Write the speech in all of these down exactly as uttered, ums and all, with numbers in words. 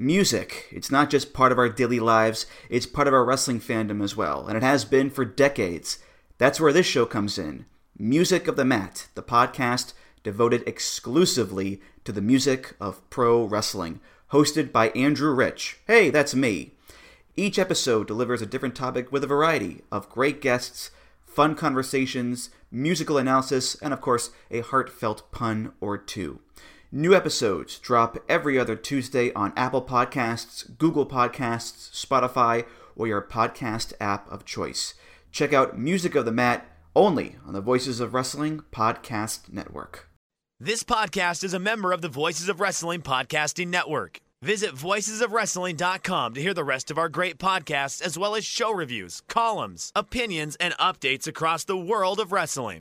Music. It's not just part of our daily lives, it's part of our wrestling fandom as well, and it has been for decades. That's where this show comes in. Music of the Mat, the podcast devoted exclusively to the music of pro wrestling, hosted by Andrew Rich. Hey, that's me. Each episode delivers a different topic with a variety of great guests, fun conversations, musical analysis, and of course, a heartfelt pun or two. New episodes drop every other Tuesday on Apple Podcasts, Google Podcasts, Spotify, or your podcast app of choice. Check out Music of the Mat only on the Voices of Wrestling Podcast Network. This podcast is a member of the Voices of Wrestling Podcasting Network. Visit voices of wrestling dot com to hear the rest of our great podcasts, as well as show reviews, columns, opinions, and updates across the world of wrestling.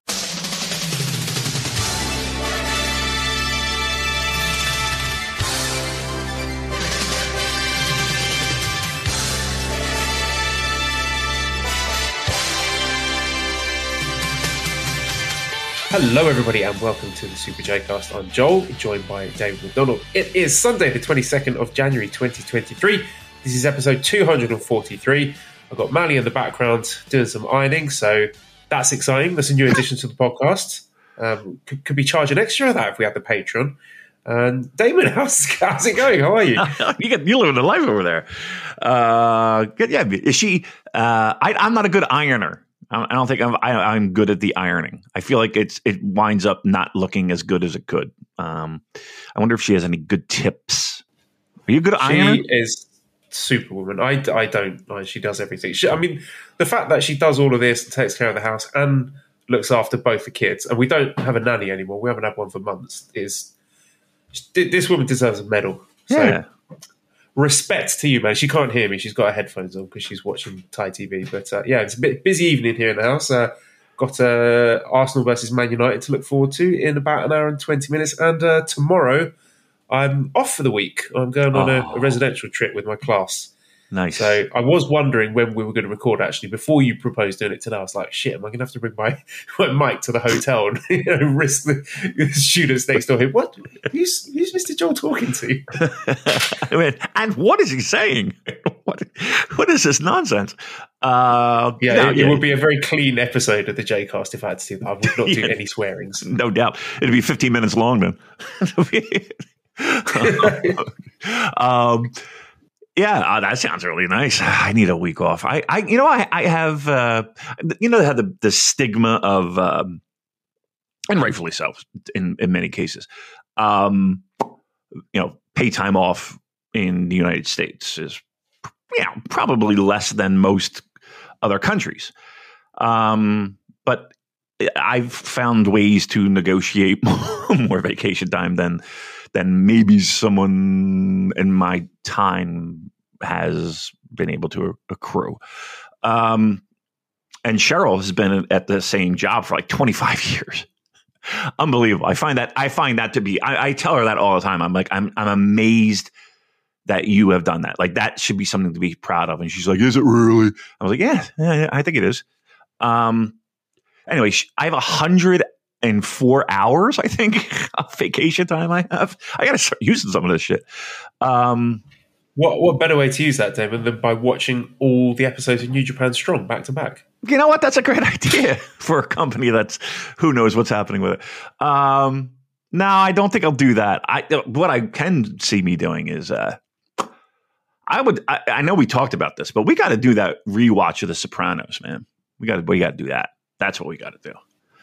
Hello everybody and welcome to the Super J-Cast. I'm Joel, joined by David McDonald. It is Sunday the twenty-second of January twenty twenty-three. This is episode two hundred forty-three. I've got Mally in the background doing some ironing, so that's exciting. That's a new addition to the podcast. Um, could, could be charging extra of that if we had the Patreon. And Damon, how's, how's it going? How are you? you get, you're living the life over there. Uh, good, yeah, is she? Uh, I, I'm not a good ironer. I don't think I'm, I, I'm good at the ironing. I feel like it's it winds up not looking as good as it could. Um, I wonder if she has any good tips. Are you a good she ironer? She is Superwoman. I, I don't. I, she does everything. She, I mean, the fact that she does all of this and takes care of the house and looks after both the kids, and we don't have a nanny anymore. We haven't had one for months. Is this woman deserves a medal? Yeah. So, respect to you, man. She can't hear me. She's got her headphones on because she's watching Thai T V. But uh, yeah, it's a bit busy evening here in the house. Uh, got uh, Arsenal versus Man United to look forward to in about an hour and twenty minutes. And uh, tomorrow, I'm off for the week. I'm going on oh. a, a residential trip with my class. Nice. So I was wondering when we were going to record, actually, before you proposed doing it today. I was like, shit, am I going to have to bring my, my mic to the hotel and you know, risk the, the students next door here? What? Who's, who's Mister Joel talking to? I mean, and what is he saying? What, what is this nonsense? Uh, yeah, no, it, yeah, it would be a very clean episode of the J-Cast if I had to do that. I would not do yeah, any swearings. No doubt. It'd be fifteen minutes long then. um, Yeah, uh, that sounds really nice. I need a week off. I, I you know, I, I have, uh, you know, they have the, the stigma of, um, and rightfully so, in, in many cases, um, you know, pay time off in the United States is, you know, probably less than most other countries. Um, but I've found ways to negotiate more vacation time than than maybe someone in my time has been able to accrue. Um, and Cheryl has been at the same job for like twenty-five years. Unbelievable. I find that I find that to be, I, I tell her that all the time. I'm like, I'm I'm amazed that you have done that. Like that should be something to be proud of. And she's like, is it really? I was like, yeah, yeah I think it is. Um, anyway, I have a hundred and four hours, I think, of vacation time I have. I got to start using some of this shit. Um, what what better way to use that, Damon, than by watching all the episodes of New Japan Strong back to back? You know what? That's a great idea for a company that's who knows what's happening with it. Um, no, I don't think I'll do that. I what I can see me doing is uh, I would. I, I know we talked about this, but we got to do that rewatch of The Sopranos, man. We got to. We got to do that. That's what we got to do.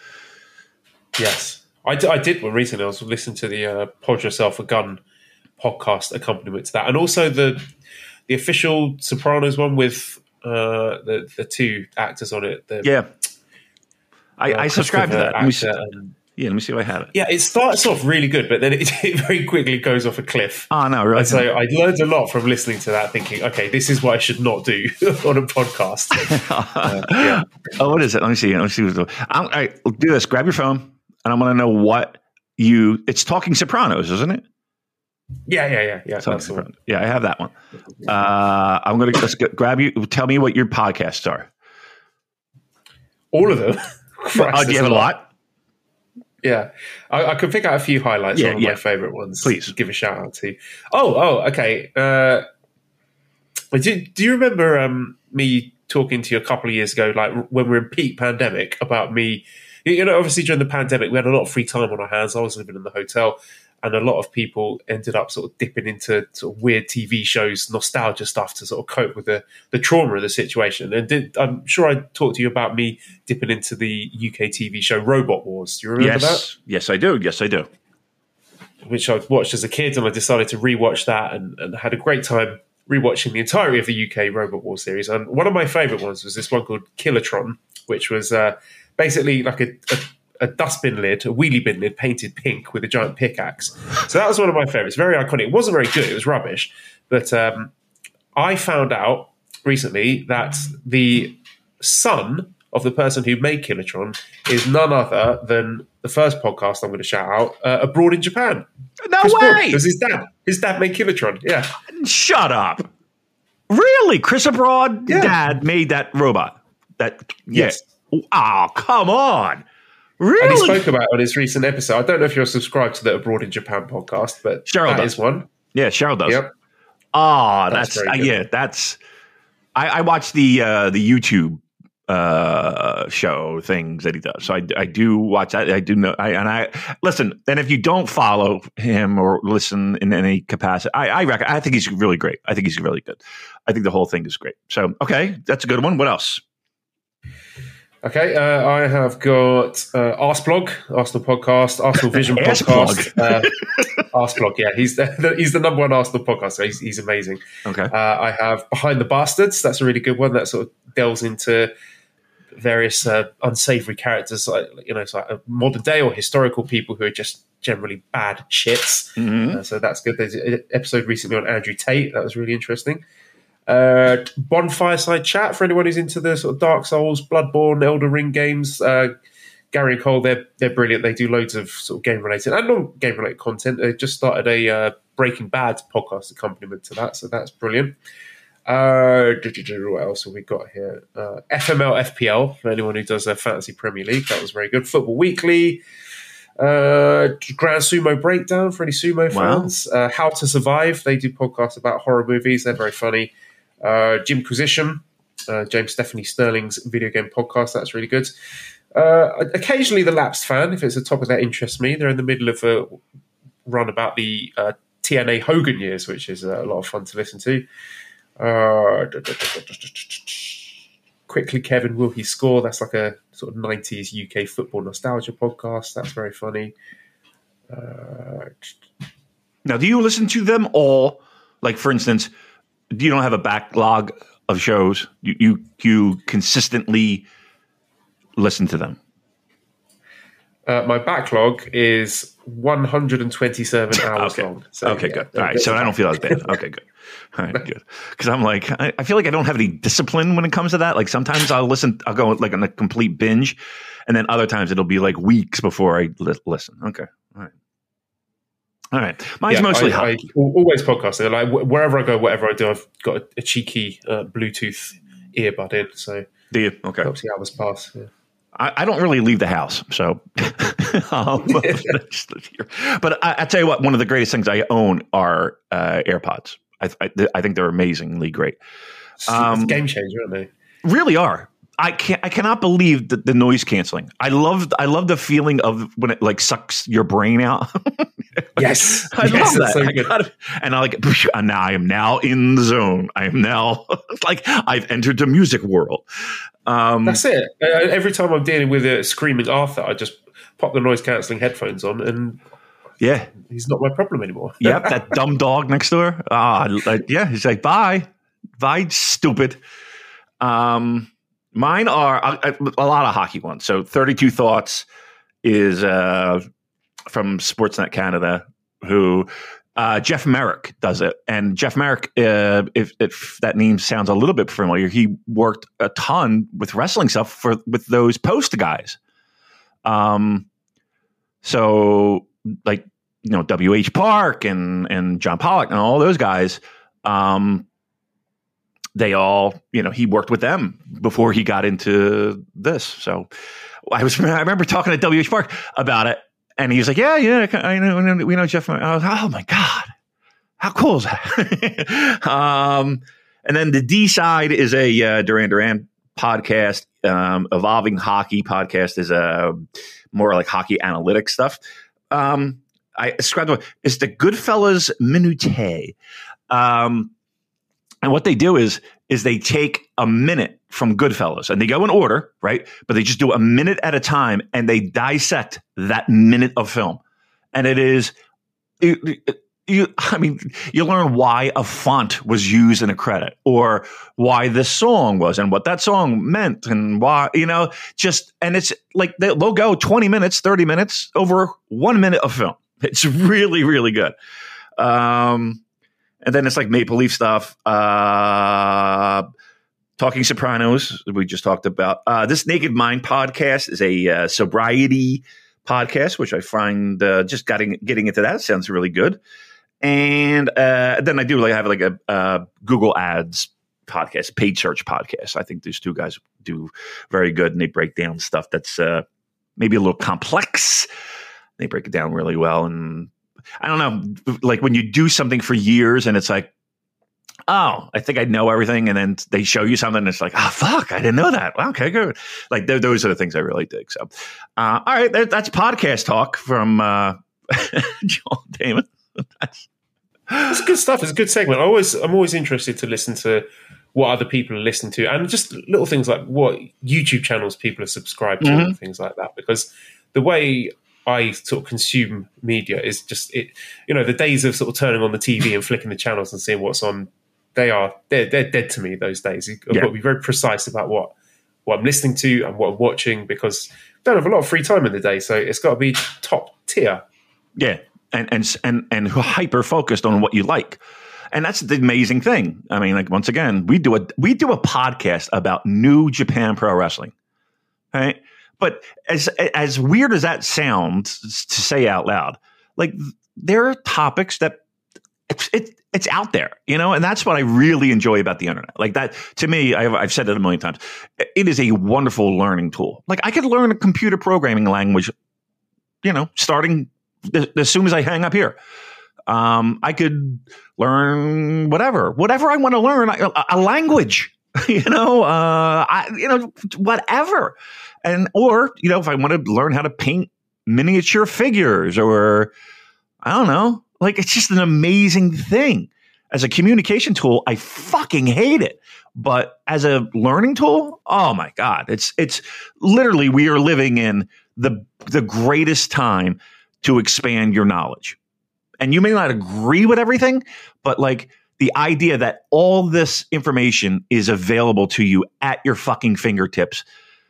Yes. I, d- I did one recently. I was listening to the uh, Pod Yourself a Gun podcast accompaniment to that. And also the the official Sopranos one with uh, the, the two actors on it. The, yeah. I, uh, I subscribe to that. Let me, see, and, yeah, let me see if I have it. Yeah, it starts off really good, but then it, it very quickly goes off a cliff. Oh, no, really? And so I learned a lot from listening to that, thinking, okay, this is what I should not do on a podcast. uh, yeah. Oh, what is it? Let me see. Let me see. What's I'm, all right, do this. Grab your phone. And I'm going to know what you. It's Talking Sopranos, isn't it? Yeah, yeah, yeah, yeah. That's the one. Yeah, I have that one. Uh, I'm going to just grab you. Tell me what your podcasts are. All of them. Oh, do you have a lot? Yeah, I, I could pick out a few highlights. Yeah, One of yeah. my favorite ones. Please give a shout out to. Oh, oh, okay. Uh, do, do you remember um, me talking to you a couple of years ago, like when we were in peak pandemic, about me? You know, obviously during the pandemic, we had a lot of free time on our hands. I was living in the hotel, and a lot of people ended up sort of dipping into sort of weird T V shows, nostalgia stuff to sort of cope with the, the trauma of the situation. And did, I'm sure I talked to you about me dipping into the U K T V show Robot Wars. Do you remember yes. that? Yes, I do. Yes, I do. Which I watched as a kid, and I decided to rewatch that and, and had a great time rewatching the entirety of the U K Robot Wars series. And one of my favourite ones was this one called Kilotron, which was uh, basically like a, a a dustbin lid, a wheelie bin lid painted pink with a giant pickaxe. So that was one of my favorites. Very iconic. It wasn't very good. It was rubbish. But um, I found out recently that the son of the person who made Kilotron is none other than the first podcast I'm going to shout out, uh, Abroad in Japan. No Chris way! Because his dad, his dad made Kilotron. Yeah. Shut up. Really? Chris Abroad, Yeah. dad, made that robot. That Yes. Yeah. Oh, come on. And he Really? spoke about it on his recent episode. I don't know if you're subscribed to the Abroad in Japan podcast, but Cheryl that does. is one. Yeah, Cheryl does. Yep. Oh, That's that's, very uh, good. yeah, that's I, I watch the uh the YouTube uh show things that he does. So I, I do watch that. I do know I and I listen, and if you don't follow him or listen in any capacity, I I reckon I think he's really great. I think he's really good. I think the whole thing is great. So okay, that's a good one. What else? Okay, uh, I have got uh, Arseblog, Arsenal podcast, Arsenal Vision podcast. uh, Arseblog, yeah, he's the, he's the number one Arsenal podcast. So he's, he's amazing. Okay. Uh, I have Behind the Bastards. That's a really good one. That sort of delves into various uh, unsavory characters, like, you know, it's like uh, modern day or historical people who are just generally bad shits. Mm-hmm. Uh, so that's good. There's an episode recently on Andrew Tate. That was really interesting. Uh, Bonfireside Chat for anyone who's into the sort of Dark Souls, Bloodborne, Elder Ring games. Uh, Gary and Cole, they're they're brilliant. They do loads of sort of game related and non game related content. They just started a uh, Breaking Bad podcast accompaniment to that, so that's brilliant. Uh, what else have we got here? Uh, F M L F P L for anyone who does their fantasy Premier League. That was very good. Football Weekly. Uh, Grand Sumo Breakdown for any sumo Wow. fans. Uh, How to Survive. They do podcasts about horror movies. They're very funny. Uh, Jimquisition, uh, James Stephanie Sterling's video game podcast. That's really good. Uh, occasionally, The Lapsed Fan, if it's a topic that interests me. They're in the middle of a run about the uh, T N A Hogan years, which is uh, a lot of fun to listen to. Uh, Quickly, Kevin, Will He Score? That's like a sort of nineties U K football nostalgia podcast. That's very funny. Uh, Now, do you listen to them all? Like, for instance, you don't have a backlog of shows. You you, you consistently listen to them. Uh, my backlog is one hundred twenty-seven hours Okay. long. So, okay, yeah, good. All right, so I don't feel as bad. Okay, good. All right, good. Because I'm like, I, I feel like I don't have any discipline when it comes to that. Like sometimes I'll listen, I'll go like on a complete binge, and then other times it'll be like weeks before I li- listen. Okay, all right, all right. Mine's Yeah, mostly I, hot. I always podcasting. Like wh- wherever I go, whatever I do, I've got a, a cheeky uh, Bluetooth earbud in, so Do you? Okay. helps the hours pass. Yeah. I, I don't really leave the house, so. um, just live here. But I, I tell you what, one of the greatest things I own are uh, AirPods. I, I, I think they're amazingly great. Um, it's a game changer, aren't they? Really are. I can't. I cannot believe the, the noise canceling. I love. I love the feeling of when it like sucks your brain out. Yes, I yes, love it's that. so I good. gotta- and I like. And now I am now in the zone. I am now like I've entered the music world. Um, That's it. Uh, every time I'm dealing with a screaming Arthur, I just pop the noise cancelling headphones on, and yeah. he's not my problem anymore. Yep, that dumb dog next door. Ah, like yeah, he's like bye, bye, stupid. Um, mine are a, a lot of hockey ones. So thirty-two Thoughts is uh, from Sportsnet Canada, who uh, Jeff Merrick does it, and Jeff Merrick, uh, if, if that name sounds a little bit familiar, he worked a ton with wrestling stuff for with those Post guys. Um, so like. You know, W H Park and and John Pollock and all those guys, um, they all, you know, he worked with them before he got into this. So I was, I remember talking to W H Park about it, And he's like, yeah, yeah, I know, we know Jeff. I was like, oh my God, how cool is that? um, and then the D side is a uh, Duran Duran podcast. Um, Evolving Hockey podcast is a more like hockey analytics stuff. Um, I described it as the Goodfellas Minute. Um, and what they do is, is they take a minute from Goodfellas and they go in order, right? But they just do a minute at a time and they dissect that minute of film. And it is, you, you, I mean, you learn why a font was used in a credit or why this song was and what that song meant and why, you know, just, and it's like they'll go twenty minutes, thirty minutes over one minute of film. It's really, really good. Um, and then it's like Maple Leaf stuff. Uh, Talking Sopranos, we just talked about. Uh, this Naked Mind podcast is a uh, sobriety podcast, which I find uh, just getting getting into that sounds really good. And uh, then I do like have like a uh, Google Ads podcast, paid search podcast. I think these two guys do very good, and they break down stuff that's uh, maybe a little complex. They break it down really well, and I don't know, like when you do something for years and it's like, oh, I think I know everything. And then they show you something and it's like, oh, fuck, I didn't know that. Okay, good. Like those are the things I really dig. So, uh, all right, that, that's podcast talk from uh, Joel Damon. That's It's good stuff. It's a good segment. I always, I'm always interested to listen to what other people are listening to and just little things like what YouTube channels people are subscribed to mm-hmm. and things like that. Because the way I sort of consume media is just it. You know, the days of sort of turning on the T V and flicking the channels and seeing what's on, they are they're, they're dead to me those days. I've yeah. got to be very precise about what what I'm listening to and what I'm watching because I don't have a lot of free time in the day, so it's got to be top tier. Yeah, and and and and hyper focused on what you like, and that's the amazing thing. I mean, like once again, we do a we do a podcast about New Japan Pro Wrestling, right? But as as weird as that sounds to say out loud, like there are topics that it's it, it's out there, you know, and that's what I really enjoy about the internet. Like that to me, I've, I've said it a million times. It is a wonderful learning tool. Like I could learn a computer programming language, you know, starting as, as soon as I hang up here. Um, I could learn whatever, whatever I want to learn, a, a language, you know, uh, I, you know, whatever. And, or, you know, if I want to learn how to paint miniature figures or I don't know, like it's just an amazing thing. As a communication tool, I fucking hate it. But as a learning tool, oh my God, it's, it's literally, we are living in the, the greatest time to expand your knowledge. And you may not agree with everything, but like the idea that all this information is available to you at your fucking fingertips.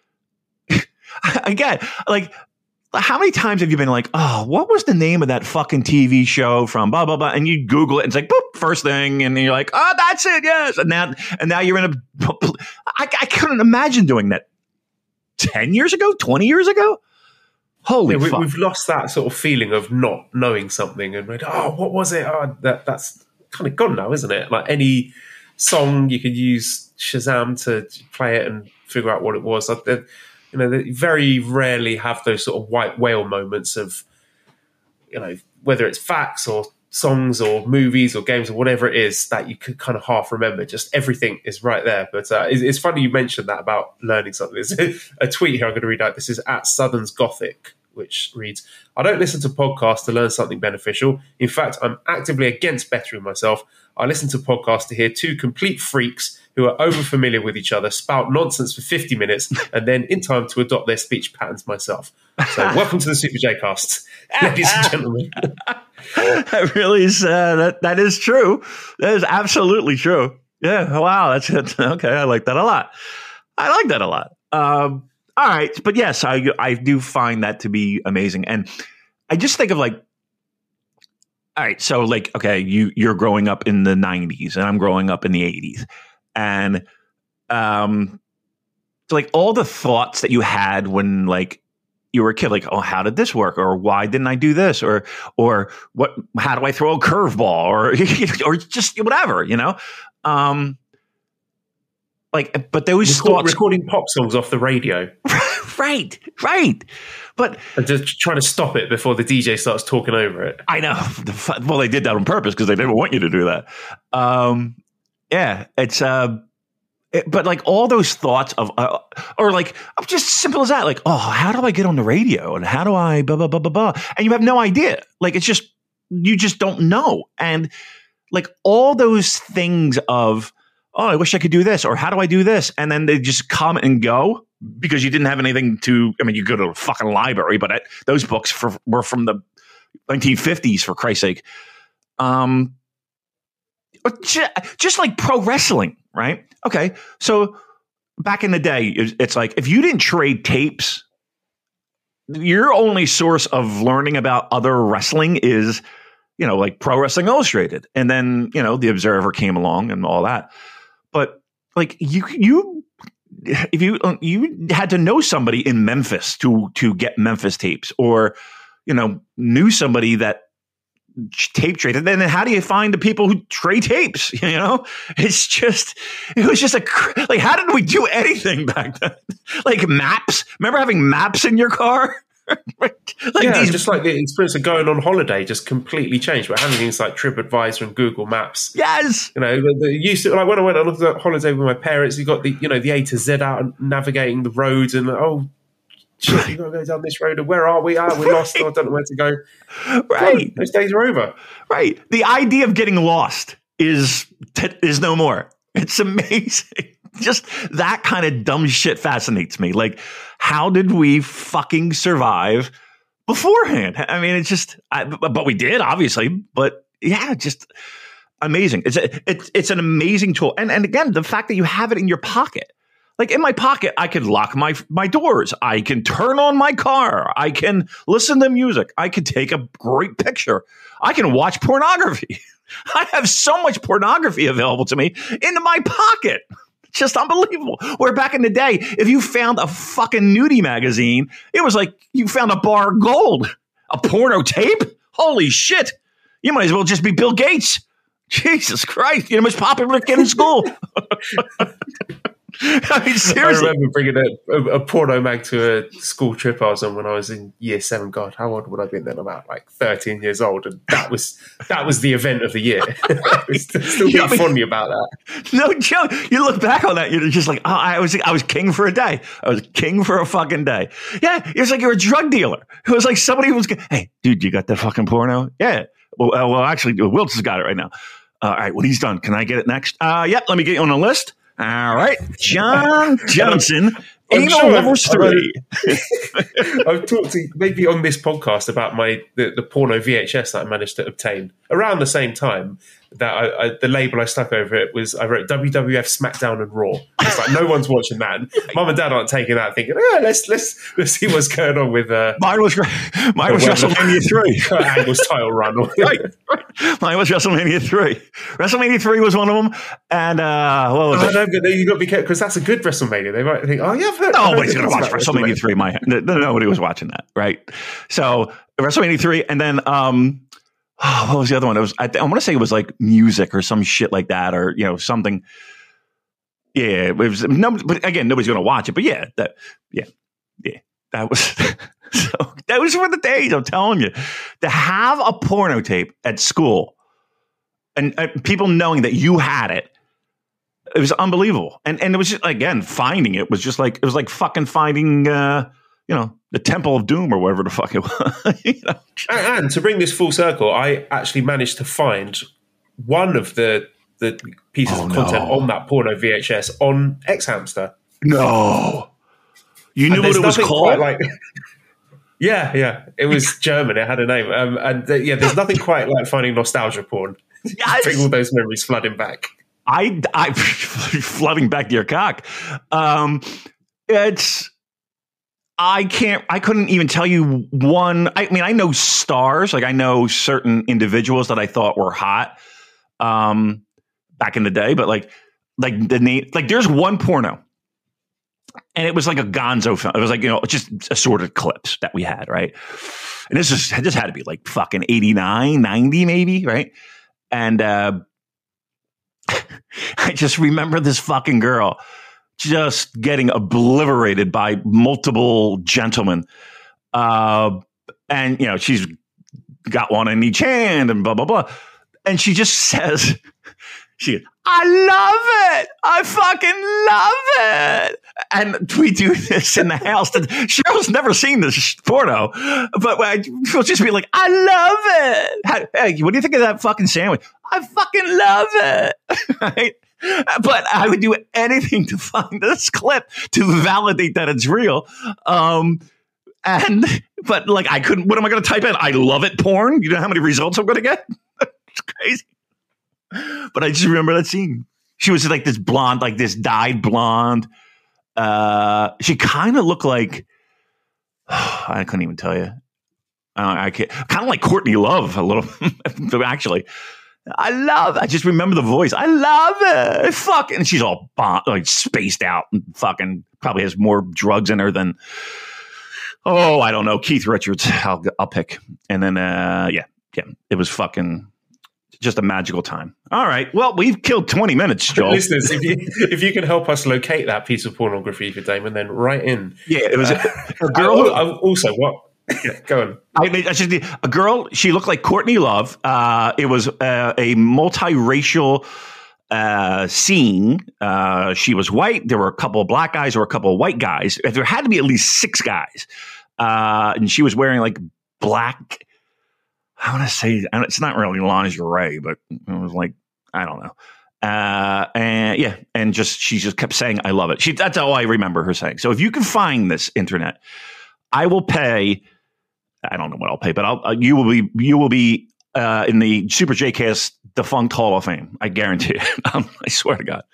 Again, like, how many times have you been like, oh, what was the name of that fucking T V show from blah, blah, blah? And you Google it and it's like, boop, first thing. And you're like, oh, that's it. Yes. And now, and now you're in a, I, I couldn't imagine doing that ten years ago, twenty years ago. Holy yeah, we, fuck. We've lost that sort of feeling of not knowing something and like, oh, what was it? Oh, that, that's kind of gone now, isn't it? Like any song, you could use Shazam to play it and figure out what it was. Like, you know, they very rarely have those sort of white whale moments of, you know, whether it's facts or songs or movies or games or whatever it is that you could kind of half remember. Just everything is right there. But uh, it's, it's funny you mentioned that about learning something. There's a tweet here I'm going to read out. This is at Southern's Gothic, which reads, I don't listen to podcasts to learn something beneficial. In fact, I'm actively against bettering myself. I listen to podcasts to hear two complete freaks who are over-familiar with each other spout nonsense for fifty minutes and then in time to adopt their speech patterns myself. So welcome to the Super J Cast, ladies and gentlemen. That really is, uh, that, that is true. That is absolutely true. Yeah, wow, that's it. Okay, I like that a lot. I like that a lot. Um, all right, but yes, I, I do find that to be amazing. And I just think of like, all right, so like, okay, you, you're growing up in the nineties and I'm growing up in the eighties. And um, so like all the thoughts that you had when like you were a kid, like, oh, how did this work? Or why didn't I do this? Or or what? How do I throw a curveball? Or or just whatever, you know? Um, like, but those Record, thoughts recording pop songs off the radio. right, right. But and just trying to stop it before the D J starts talking over it. I know. Well, they did that on purpose because they didn't want you to do that. Um, yeah, it's uh, it, but like all those thoughts of, uh, or like just simple as that, like, oh, how do I get on the radio and how do I blah blah blah blah blah, and you have no idea. Like it's just you just don't know, and like all those things of, oh, I wish I could do this, or how do I do this, and then they just come and go. Because you didn't have anything to, I mean, you go to a fucking library, but I, those books for, were from the nineteen fifties, for Christ's sake. Um, just, just like pro wrestling, right? Okay, so back in the day, it's like if you didn't trade tapes, your only source of learning about other wrestling is, you know, like Pro Wrestling Illustrated. And then, you know, The Observer came along and all that. But like you, you, if you you had to know somebody in Memphis to to get Memphis tapes, or you know knew somebody that tape traded, then how do you find the people who trade tapes? You know, it's just it was just a like how did we do anything back then? Like maps. Remember having maps in your car? like yeah, these, just like the experience of going on holiday just completely changed. But having things like TripAdvisor and Google Maps, yes, you know, the, the used to like when I went on a holiday with my parents, you got the you know the A to Z out and navigating the roads, and oh shit, you got to go down this road, and where are we? Ah, we're lost. Oh, I don't know where to go. Right, those days are over. Right, the idea of getting lost is is no more. It's amazing. Just that kind of dumb shit fascinates me. Like, how did we fucking survive beforehand? I mean, it's just, I, but we did, obviously. But yeah, just amazing. It's a, it's it's an amazing tool. And and again, the fact that you have it in your pocket. Like in my pocket, I can lock my my doors. I can turn on my car. I can listen to music. I can take a great picture. I can watch pornography. I have so much pornography available to me in my pocket. Just unbelievable. Where back in the day, if you found a fucking nudie magazine, it was like you found a bar of gold. A porno tape? Holy shit. You might as well just be Bill Gates. Jesus Christ. You're the most popular kid in school. I mean, seriously. I remember bringing a, a, a porno mag to a school trip I was on when I was in year seven. God, how old would I have been then? About like thirteen years old. And that was that was the event of the year. I was still being funny about that. No joke. You look back on that, you're just like, oh, I was I was king for a day. I was king for a fucking day. Yeah, it was like you're a drug dealer. It was like somebody was, hey, dude, you got that fucking porno? Yeah. Well, uh, well actually, Wilts has got it right now. Uh, all right, well, he's done. Can I get it next? Uh, yep, let me get you on the list. All right, John Johnson, anal sure number three. I've talked to maybe on this podcast about my the, the porno V H S that I managed to obtain around the same time. That I, I, the label I stuck over it was I wrote W W F, SmackDown, and Raw. It's like no one's watching that. Mum and Dad aren't taking that, thinking, oh, let's let's let's see what's going on with. Uh, mine was mine was WrestleMania three. Angle's title run. right, right. Mine was WrestleMania three. WrestleMania three was one of them, and uh, what was oh, it? No, but you got to be careful because that's a good WrestleMania. They might think, oh yeah, I've heard, nobody's going to watch WrestleMania, WrestleMania three. My nobody was watching that, right? So WrestleMania three, and then. um Oh, what was the other one? It was I, I want to say it was like music or some shit like that, or you know something. Yeah, it was. No, but again, nobody's going to watch it. But yeah, that yeah, yeah, that was. So that was for the days. I'm telling you, to have a porno tape at school, and uh, people knowing that you had it, it was unbelievable. And and it was just again finding it was just like it was like fucking finding. Uh, You know, the Temple of Doom or whatever the fuck it was. you know? and, and to bring this full circle, I actually managed to find one of the the pieces oh, of content no. on that porno V H S on X Hamster. No, you knew what it was called. Like, yeah, yeah, it was German. It had a name, um, and uh, yeah, there's nothing quite like finding nostalgia porn. Yes. Bring all those memories flooding back. I, I flooding back to your cock. Um, it's. I can't, I couldn't even tell you one. I mean, I know stars, like I know certain individuals that I thought were hot um, back in the day, but like, like the name, like there's one porno and it was like a gonzo film. It was like, you know, just assorted clips that we had. Right. And this is, this had to be like fucking eighty-nine, ninety maybe. Right. And uh, I just remember this fucking girl just getting obliterated by multiple gentlemen. Uh, and, you know, she's got one in each hand and blah, blah, blah. And she just says, she, I love it. I fucking love it. And we do this in the house. Cheryl's never seen this porno, but she'll just be like, I love it. Hey, what do you think of that fucking sandwich? I fucking love it. Right? But I would do anything to find this clip to validate that it's real. Um, and, but like, I couldn't, what am I going to type in? I love it porn. You know how many results I'm going to get? It's crazy. But I just remember that scene. She was like this blonde, like this dyed blonde. Uh, she kind of looked like, oh, I couldn't even tell you. Uh, I can't, kind of like Courtney Love a little, actually. I love, I just remember the voice. I love it. Fuck. And she's all bon- like spaced out and fucking probably has more drugs in her than, oh, I don't know. Keith Richards, I'll, I'll pick. And then, uh, yeah, yeah, it was fucking just a magical time. All right. Well, we've killed twenty minutes, Joel. Listeners, if you, if you can help us locate that piece of pornography for Damon, then write in. Yeah, it was uh, a, a girl. Who, also, what? Yeah, go on. I mean, I just, a girl, she looked like Courtney Love. Uh, it was uh, a multiracial uh, scene. Uh, she was white. There were a couple of black guys or a couple of white guys. There had to be at least six guys. Uh, and she was wearing like black, I want to say, and it's not really lingerie, but it was like, I don't know. Uh, and yeah, and just, she just kept saying, I love it. She, that's all I remember her saying. So if you can find this, internet, I will pay, I don't know what I'll pay, but I'll, uh, you will be, you will be uh, in the Super J-Cast defunct Hall of Fame. I guarantee it. um, I swear to God.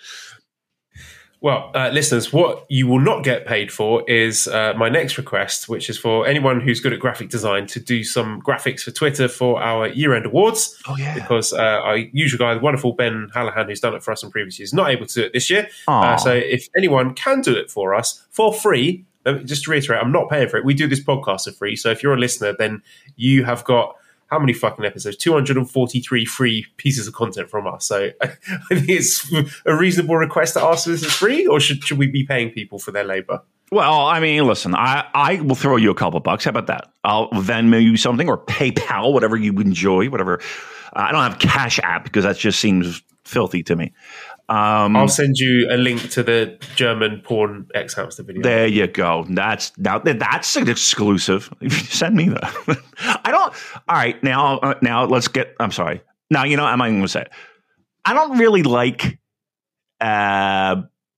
Well, uh, listeners, what you will not get paid for is uh, my next request, which is for anyone who's good at graphic design to do some graphics for Twitter for our year-end awards. Oh, yeah. Because uh, our usual guy, the wonderful Ben Hallahan, who's done it for us in previous years, is not able to do it this year. Uh, so if anyone can do it for us for free, just to reiterate, I'm not paying for it. We do this podcast for free. So if you're a listener, then you have got how many fucking episodes? two hundred forty-three free pieces of content from us. So I think it's a reasonable request to ask if this is free, or should, should we be paying people for their labor? Well, I mean, listen, I, I will throw you a couple bucks. How about that? I'll Venmo you something or PayPal, whatever you enjoy, whatever. I don't have Cash App because that just seems filthy to me. Um, I'll send you a link to the German porn ex-hamster video. There you go. That's now that's an exclusive. Send me that. I don't. All right, now uh, now let's get. I'm sorry. Now you know I'm not even going to say it. I don't really like. Uh,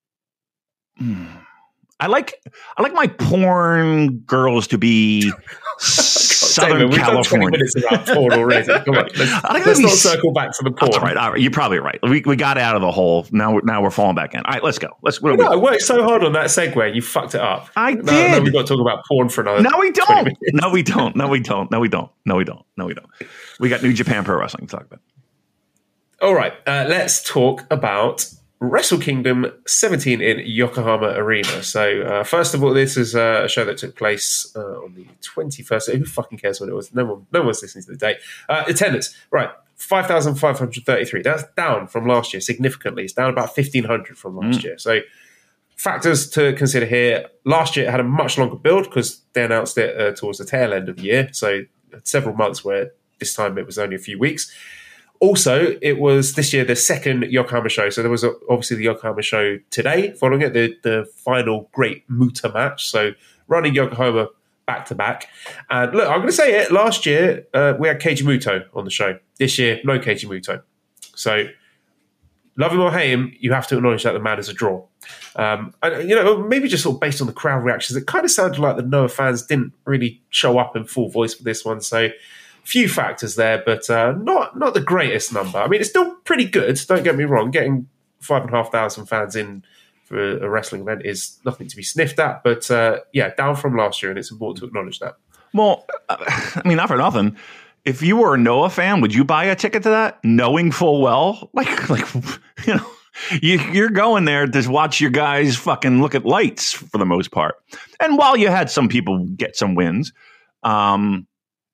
hmm. I like I like my porn girls to be Southern David, California. We've done twenty minutes about porn already. Come on, let's, I think let's not be, circle back to the porn. All right, all right, you're probably right. We we got out of the hole. Now we're now we're falling back in. All right, let's go. Let's. What no, we, I worked so hard on that segue. You fucked it up. I no, did. No, we've got to talk about porn for another. No, we don't. No, we don't. No, we don't. No, we don't. No, we don't. No, we don't. We got New Japan Pro Wrestling to talk about. All right, uh, let's talk about Wrestle Kingdom seventeen in Yokohama Arena. So, uh, first of all, this is uh, a show that took place uh, on the twenty-first. Who fucking cares when it was? No one, no one's listening to the date. Uh, attendance, right, five thousand five hundred thirty-three. That's down from last year significantly. It's down about fifteen hundred from last mm. year. So, factors to consider here. Last year, it had a much longer build because they announced it uh, towards the tail end of the year. So, several months where this time it was only a few weeks. Also, it was this year the second Yokohama show. So there was a, obviously the Yokohama show today, following it, the, the final Great Muta match. So running Yokohama back to back. And look, I'm going to say it. Last year, uh, we had Keiji Muto on the show. This year, no Keiji Muto. So love him or hate him, you have to acknowledge that the man is a draw. Um, and, you know, maybe just sort of based on the crowd reactions, it kind of sounded like the Noah fans didn't really show up in full voice for this one. So few factors there, but uh, not not the greatest number. I mean, it's still pretty good. Don't get me wrong. Getting five and a half thousand fans in for a wrestling event is nothing to be sniffed at. But uh, yeah, down from last year, and it's important to acknowledge that. Well, I mean, not for nothing. If you were a Noah fan, would you buy a ticket to that, knowing full well, like, like you know, you, you're going there to watch your guys fucking look at lights for the most part. And while you had some people get some wins, um.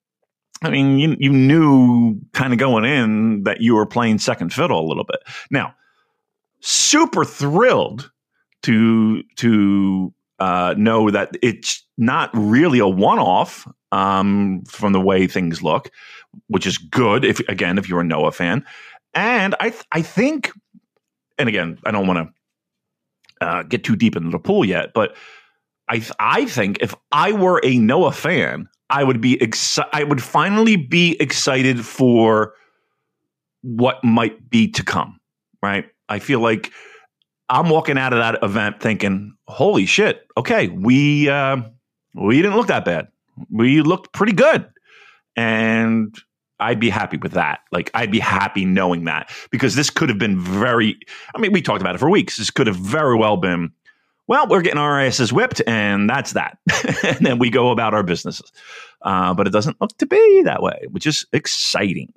I mean, you, you knew kind of going in that you were playing second fiddle a little bit. Now, super thrilled to to uh, know that it's not really a one-off um, from the way things look, which is good. If again, if you're a Noah fan, and I th- I think, and again, I don't want to uh, get too deep into the pool yet, but I th- I think if I were a Noah fan, I would be exci- I would finally be excited for what might be to come. Right? I feel like I'm walking out of that event thinking, "Holy shit! Okay, we uh, we didn't look that bad. We looked pretty good," and I'd be happy with that. Like, I'd be happy knowing that, because this could have been very. I mean, we talked about it for weeks. This could have very well been, well, we're getting our asses whipped, and that's that. And then we go about our businesses. Uh, but it doesn't look to be that way, which is exciting.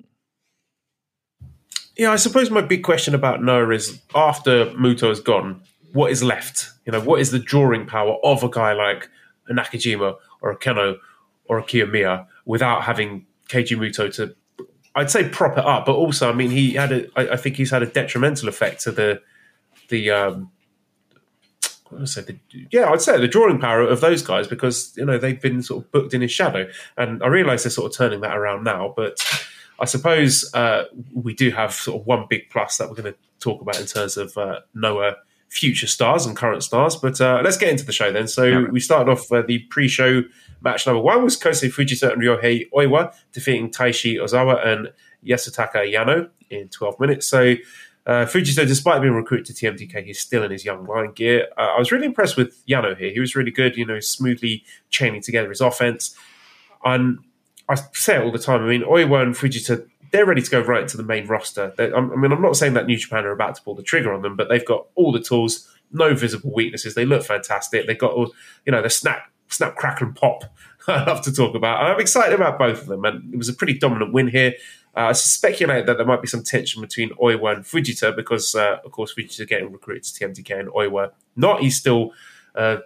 Yeah, I suppose my big question about Noah is, after Muto is gone, what is left? You know, what is the drawing power of a guy like a Nakajima or a Keno or a Kiyomiya without having Keiji Muto to, I'd say, prop it up, but also, I mean, he had a, I, I think he's had a detrimental effect to the, the, um, what would I say, the, yeah, I'd say the drawing power of those guys, because, you know, they've been sort of booked in his shadow. And I realise they're sort of turning that around now, but I suppose uh, we do have sort of one big plus that we're going to talk about in terms of uh, Noah future stars and current stars. But uh, let's get into the show then. So yeah. we started off uh, the pre-show match number one was Kosei Fujita and Ryohei Oiwa defeating Taishi Ozawa and Yasutaka Yano in twelve minutes. So uh, Fujita, despite being recruited to T M D K, he's still in his young lion gear. Uh, I was really impressed with Yano here. He was really good, you know, smoothly chaining together his offense. And I say it all the time. I mean, Oiwa and Fujita, they're ready to go right into the main roster. They, I mean, I'm not saying that New Japan are about to pull the trigger on them, but they've got all the tools, no visible weaknesses. They look fantastic. They've got all, you know, the snap, snap, crackle, and pop I love to talk about. And I'm excited about both of them. And it was a pretty dominant win here. Uh, I speculate that there might be some tension between Oiwa and Fujita because, uh, of course, Fujita getting recruited to T M D K and Oiwa not. He's still... Uh,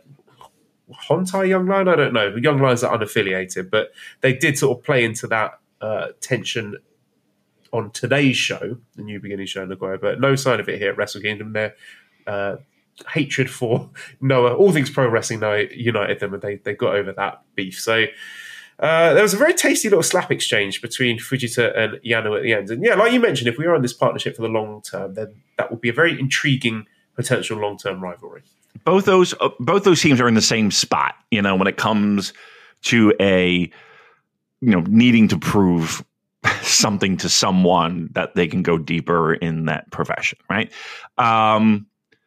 Hontai Young Lion? I don't know. The Young Lions are unaffiliated, but they did sort of play into that uh, tension on today's show, the New Beginning show in Nagoya, but no sign of it here at Wrestle Kingdom. Their uh, hatred for Noah, all things pro wrestling, Noah united them, and they, they got over that beef. So uh, there was a very tasty little slap exchange between Fujita and Yano at the end. And yeah, like you mentioned, if we are in this partnership for the long term, then that would be a very intriguing potential long-term rivalry. Both those uh, both those teams are in the same spot, you know, when it comes to a, you know, needing to prove something to someone that they can go deeper in that profession, right? Um,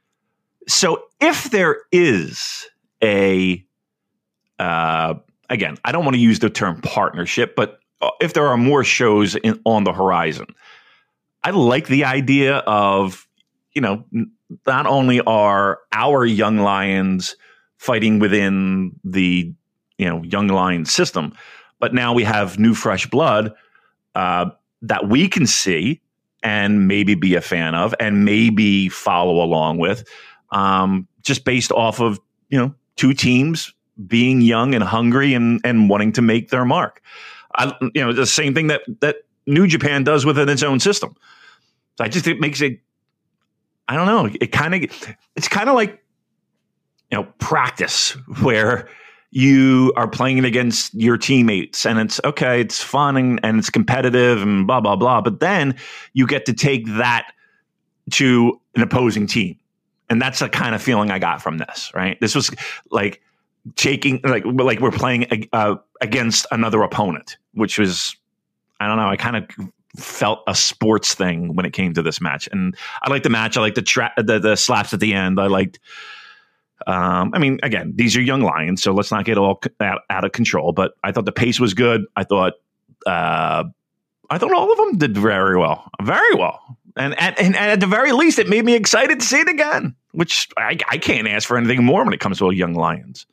so if there is a, uh, again, I don't want to use the term partnership, but if there are more shows in, on the horizon, I like the idea of, you know, not only are our young lions fighting within the, you know, young lion system, but now we have new fresh blood uh, that we can see and maybe be a fan of and maybe follow along with, um, just based off of, you know, two teams being young and hungry and, and wanting to make their mark. I, you know, the same thing that, that New Japan does within its own system. So I just think it makes it, I don't know. It kind of, it's kind of like, you know, practice where you are playing against your teammates and it's okay. It's fun and, and it's competitive and blah, blah, blah. But then you get to take that to an opposing team. And that's the kind of feeling I got from this, right? This was like taking, like, like we're playing uh, against another opponent, which was, I don't know. I kind of felt a sports thing when it came to this match. And I liked the match. I liked the, tra- the the slaps at the end. I liked, um, I mean, again, these are young lions, so let's not get all out, out of control. But I thought the pace was good. I thought, uh, I thought all of them did very well, very well. And, and, and at the very least, it made me excited to see it again, which I, I can't ask for anything more when it comes to young lions.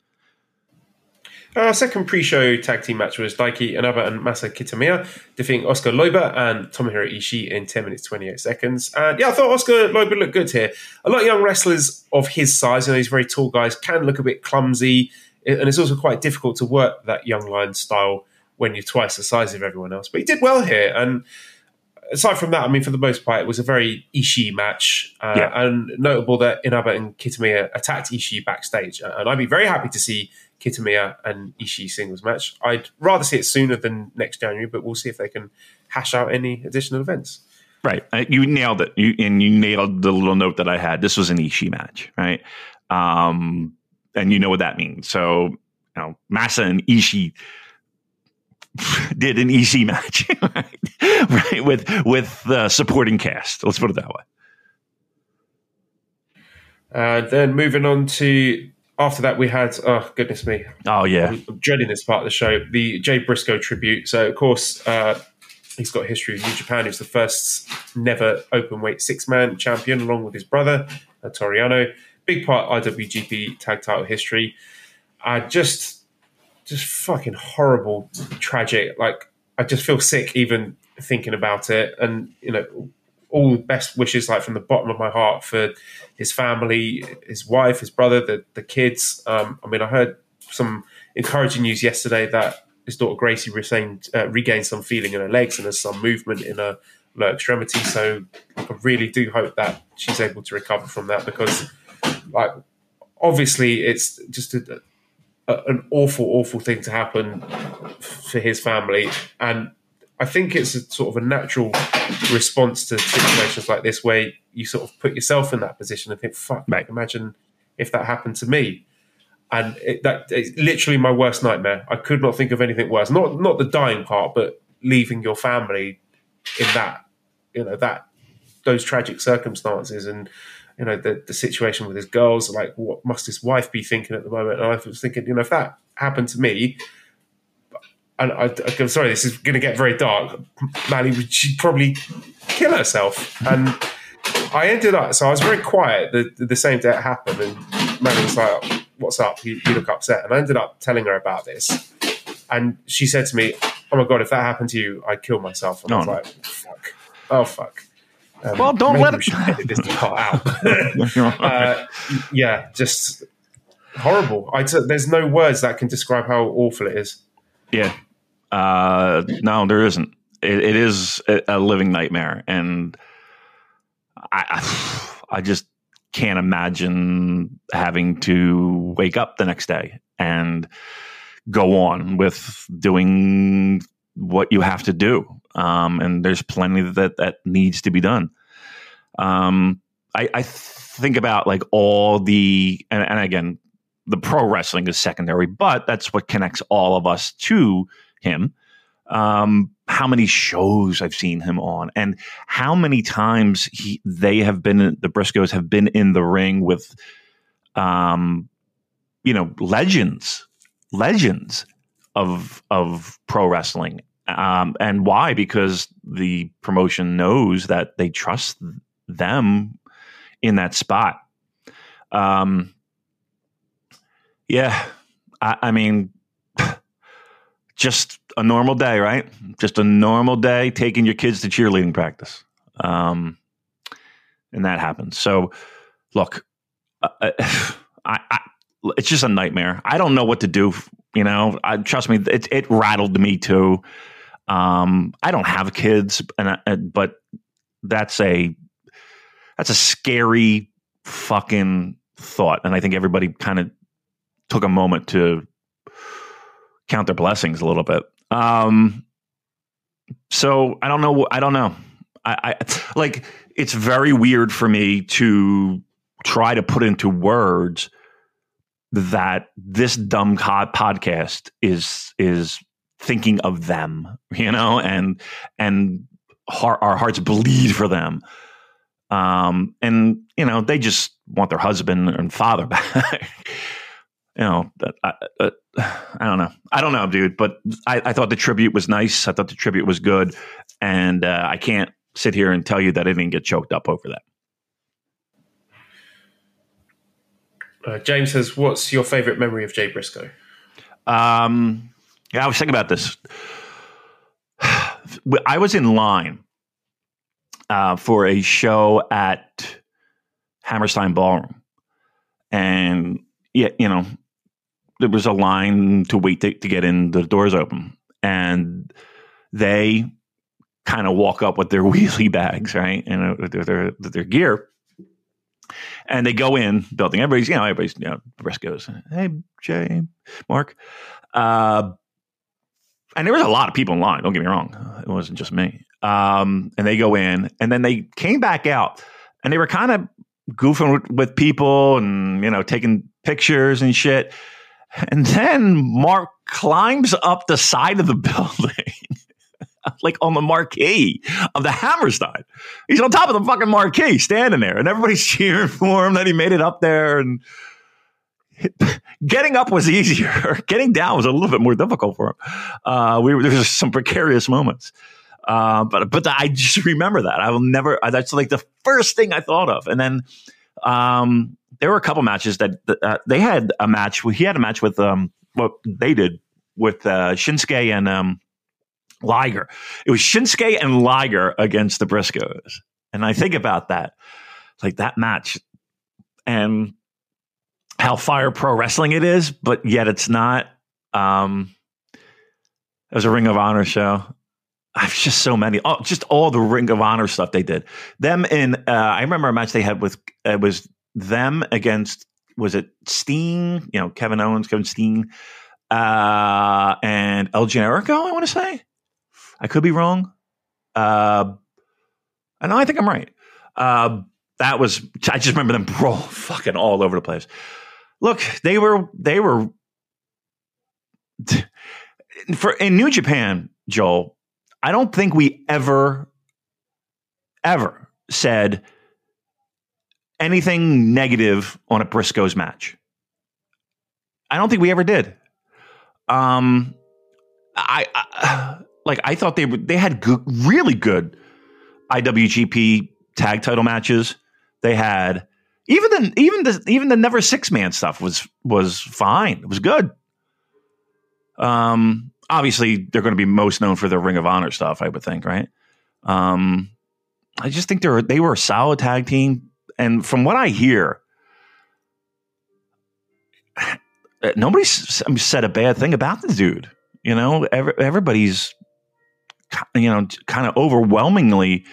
Our second pre-show tag team match was Daiki Inaba and Masa Kitamiya defeating Oscar Loiba and Tomohiro Ishii in ten minutes, twenty-eight seconds. And yeah, I thought Oscar Loiba looked good here. A lot of young wrestlers of his size, you know, these very tall guys, can look a bit clumsy. And it's also quite difficult to work that young lion style when you're twice the size of everyone else. But he did well here. And aside from that, I mean, for the most part, it was a very Ishii match. Uh, Yeah. And notable that Inaba and Kitamiya attacked Ishii backstage. And I'd be very happy to see Kitamiya and Ishii singles match. I'd rather see it sooner than next January, but we'll see if they can hash out any additional events. Right. Uh, You nailed it. You, and you nailed the little note that I had. This was an Ishii match, right? Um, and you know what that means. So, you know, Masa and Ishii did an Ishii match, right? right? With with the supporting cast. Let's put it that way. And then moving on to, after that, we had, oh, goodness me. Oh, yeah. I'm dreading this part of the show, the Jay Briscoe tribute. So, of course, uh, he's got a history with New Japan. He was the first never open-weight six-man champion, along with his brother, uh, Toriano. Big part I W G P tag title history. I just... Just fucking horrible, tragic. Like, I just feel sick even thinking about it. And, you know, all best wishes, like, from the bottom of my heart for his family, his wife, his brother, the, the kids. Um, I mean, I heard some encouraging news yesterday that his daughter Gracie regained, uh, regained some feeling in her legs and there's some movement in her lower extremity. So I really do hope that she's able to recover from that because, like, obviously it's just a, an awful, awful thing to happen for his family. And I think it's a sort of a natural response to situations like this where you sort of put yourself in that position and think, fuck, mate, imagine if that happened to me. And it, that it's literally my worst nightmare. I could not think of anything worse. Not not the dying part, but leaving your family in that, you know, that those tragic circumstances and, you know, the, the situation with his girls, like what must his wife be thinking at the moment? And I was thinking, you know, if that happened to me, and I, I'm sorry, this is going to get very dark, Mally would she'd probably kill herself. And I ended up, so I was very quiet the, the same day it happened. And Mally was like, what's up? You, you look upset. And I ended up telling her about this. And she said to me, oh my God, if that happened to you, I'd kill myself. And no, I was no. like, fuck. Oh, fuck. Um, well, don't let it. Edit this part out. uh, yeah, just horrible. I t- there's no words that can describe how awful it is. Yeah, uh, no, there isn't. It, it is a, a living nightmare, and I, I, I just can't imagine having to wake up the next day and go on with doing what you have to do. Um, and there's plenty that, that needs to be done. Um, I, I think about like all the, and, and again, the pro wrestling is secondary, but that's what connects all of us to him. Um, how many shows I've seen him on and how many times he, they have been, the Briscoes have been in the ring with, um, you know, legends, legends of, of pro wrestling. Um, and why? Because the promotion knows that they trust them in that spot. Um, yeah, I, I mean, just a normal day, right? Just a normal day taking your kids to cheerleading practice. Um, and that happens. So, look, uh, I, I, it's just a nightmare. I don't know what to do. You know, I, trust me, it, it rattled me too. Um, I don't have kids, and I, but that's a that's a scary fucking thought, and I think everybody kind of took a moment to count their blessings a little bit. Um, so I don't know. I don't know. I, I like it's very weird for me to try to put into words that this dumb podcast is is. thinking of them, you know, and and heart, our hearts bleed for them. Um, and, you know, they just want their husband and father back. you know, I, I, I don't know. I don't know, dude, but I, I thought the tribute was nice. I thought the tribute was good. And uh, I can't sit here and tell you that I didn't get choked up over that. Uh, James says, what's your favorite memory of Jay Briscoe? Um, Yeah, I was thinking about this. I was in line uh, for a show at Hammerstein Ballroom. And, yeah, you know, there was a line to wait to, to get in, the doors open. And they kind of walk up with their wheelie bags, right, and uh, their, their their gear, and they go in building. Everybody's, you know, everybody's, you know, Briscoes. Hey, Jay, Mark, uh, and there was a lot of people in line. Don't get me wrong, it wasn't just me. Um, and they go in, and then they came back out, and they were kind of goofing with, with people, and you know, taking pictures and shit. And then Mark climbs up the side of the building. Like on the marquee of the Hammerstein. He's on top of the fucking marquee standing there, and everybody's cheering for him that he made it up there. And getting up was easier. Getting down was a little bit more difficult for him. Uh, we were, there was some precarious moments. Uh, but but I just remember that. I will never, that's like the first thing I thought of. And then um, there were a couple matches that uh, they had a match. He had a match with, um, what they did with uh, Shinsuke and um, Liger. It was Shinsuke and Liger against the Briscoes. And I think about that, like that match and how Fire Pro Wrestling it is, but yet it's not. Um, it was a Ring of Honor show. I've just so many, oh, just all the Ring of Honor stuff they did. Them in, uh, I remember a match they had with, it was them against, was it Steen? You know, Kevin Owens, Kevin Steen, uh, and El Generico, I want to say. I could be wrong. Uh, I know, I think I'm right. Uh, that was, I just remember them brawl fucking all over the place. Look, they were, they were, for in New Japan, Joel, I don't think we ever, ever said anything negative on a Briscoes match. I don't think we ever did. Um, I, I like I thought they they had good, really good I W G P tag title matches. They had even the even the even the Never Six Man stuff was was fine. It was good. Um, obviously they're going to be most known for their Ring of Honor stuff, I would think, right? Um, I just think they were they were a solid tag team, and from what I hear, nobody said a bad thing about the dude. You know, every, everybody's, you know, kind of overwhelmingly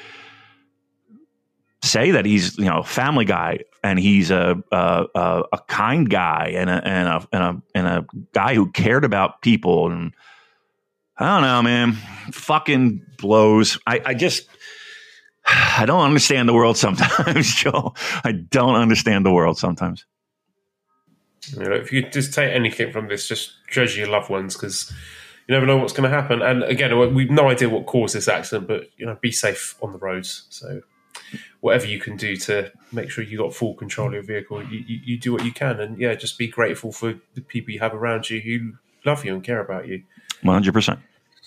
say that he's, you know, a family guy and he's a a, a kind guy and a and a and a and a guy who cared about people. And I don't know, man, fucking blows. I, I just I don't understand the world sometimes, Joe. I don't understand the world sometimes. You know, if you could just take anything from this, just treasure your loved ones, because you never know what's going to happen. And again, we've no idea what caused this accident, but you know, be safe on the roads. So whatever you can do to make sure you got full control of your vehicle, you, you, you do what you can. And yeah, just be grateful for the people you have around you who love you and care about you. one hundred percent.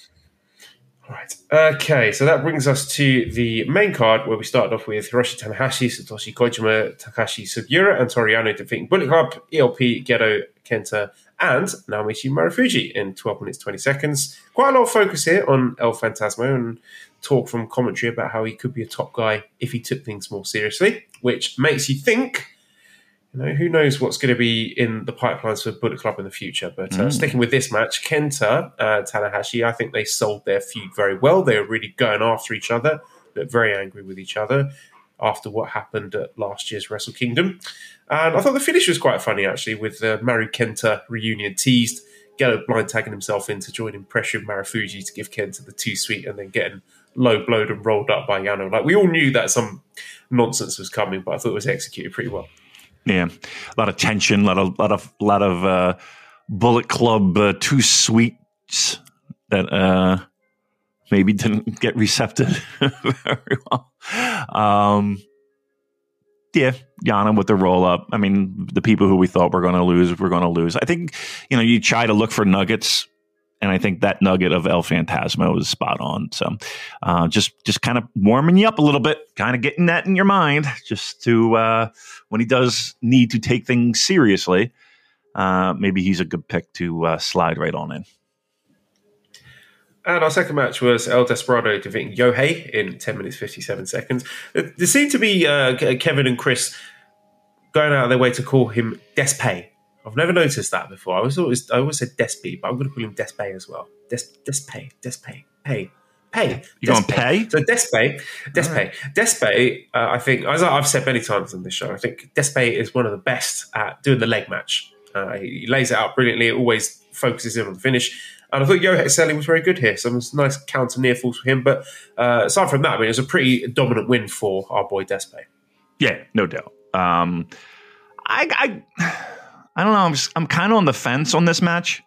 All right. Okay, so that brings us to the main card where we started off with Hiroshi Tanahashi, Satoshi Kojima, Takashi Sugiura, and Toru Yano defeating Bullet Club, E L P, Gedo, Kenta, and Naomichi Marufuji in twelve minutes, twenty seconds. Quite a lot of focus here on El Phantasmo and talk from commentary about how he could be a top guy if he took things more seriously, which makes you think, you know, who knows what's going to be in the pipelines for Bullet Club in the future. But uh, mm. sticking with this match, Kenta, uh, Tanahashi, I think they sold their feud very well. They were really going after each other, but very angry with each other after what happened at last year's Wrestle Kingdom. And I thought the finish was quite funny, actually, with the uh, Maru Kenta reunion teased, Gedo blind tagging himself in to join in pressuring Marufuji to give Kenta the two sweet and then getting low blowed and rolled up by Yano. Like, we all knew that some nonsense was coming, but I thought it was executed pretty well. Yeah, a lot of tension, a lot of, lot of, lot of uh, Bullet Club uh, two sweets that uh, maybe didn't get recepted very well. Um, yeah, Yano with the roll up. I mean, the people who we thought were going to lose, were going to lose. I think, you know, you try to look for nuggets, and I think that nugget of El Phantasmo is spot on. So uh, just just kind of warming you up a little bit, kind of getting that in your mind, just to uh, when he does need to take things seriously, uh, maybe he's a good pick to uh, slide right on in. And our second match was El Desperado defeating Yohei in ten minutes, fifty-seven seconds. There seemed to be uh, Kevin and Chris going out of their way to call him Despay. I've never noticed that before. I always always I always said Despy, but I'm going to call him Despay as well. Des Despay, Despay, Pay. Pay. You going pay? So Despe, Despe, right. Despe. Uh, I think, as I've said many times on this show, I think Despe is one of the best at doing the leg match. Uh, he lays it out brilliantly. It always focuses in on the finish. And I thought Johet Selling was very good here. Some nice counter near falls for him. But uh, aside from that, I mean, it was a pretty dominant win for our boy Despe. Yeah, no doubt. Um, I, I, I don't know. I'm just, I'm kind of on the fence on this match.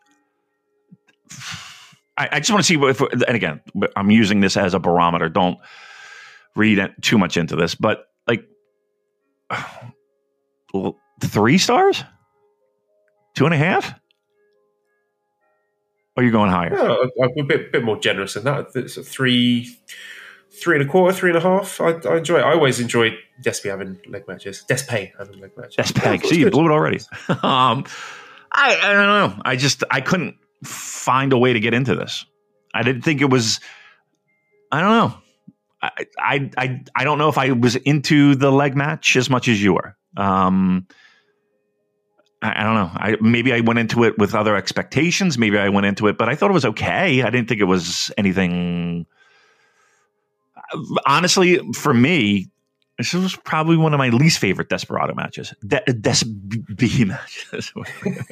I, I just want to see what, if, and again, I'm using this as a barometer. Don't read too much into this, but like three stars, two and a half. Or are you going higher? Yeah, I'm a bit, bit more generous than that. It's a three, three and a quarter, three and a half. I, I enjoy it. I always enjoy Despe having leg matches. Despe having leg matches. Despe. Yeah, see, you blew it already. um, I, I don't know. I just I couldn't find a way to get into this. I didn't think it was. I don't know. I I I, I don't know if I was into the leg match as much as you were. Um, I, I don't know. I maybe I went into it with other expectations. Maybe I went into it, but I thought it was okay. I didn't think it was anything. Honestly, for me, this was probably one of my least favorite Desperado matches. De- Des-B matches. No,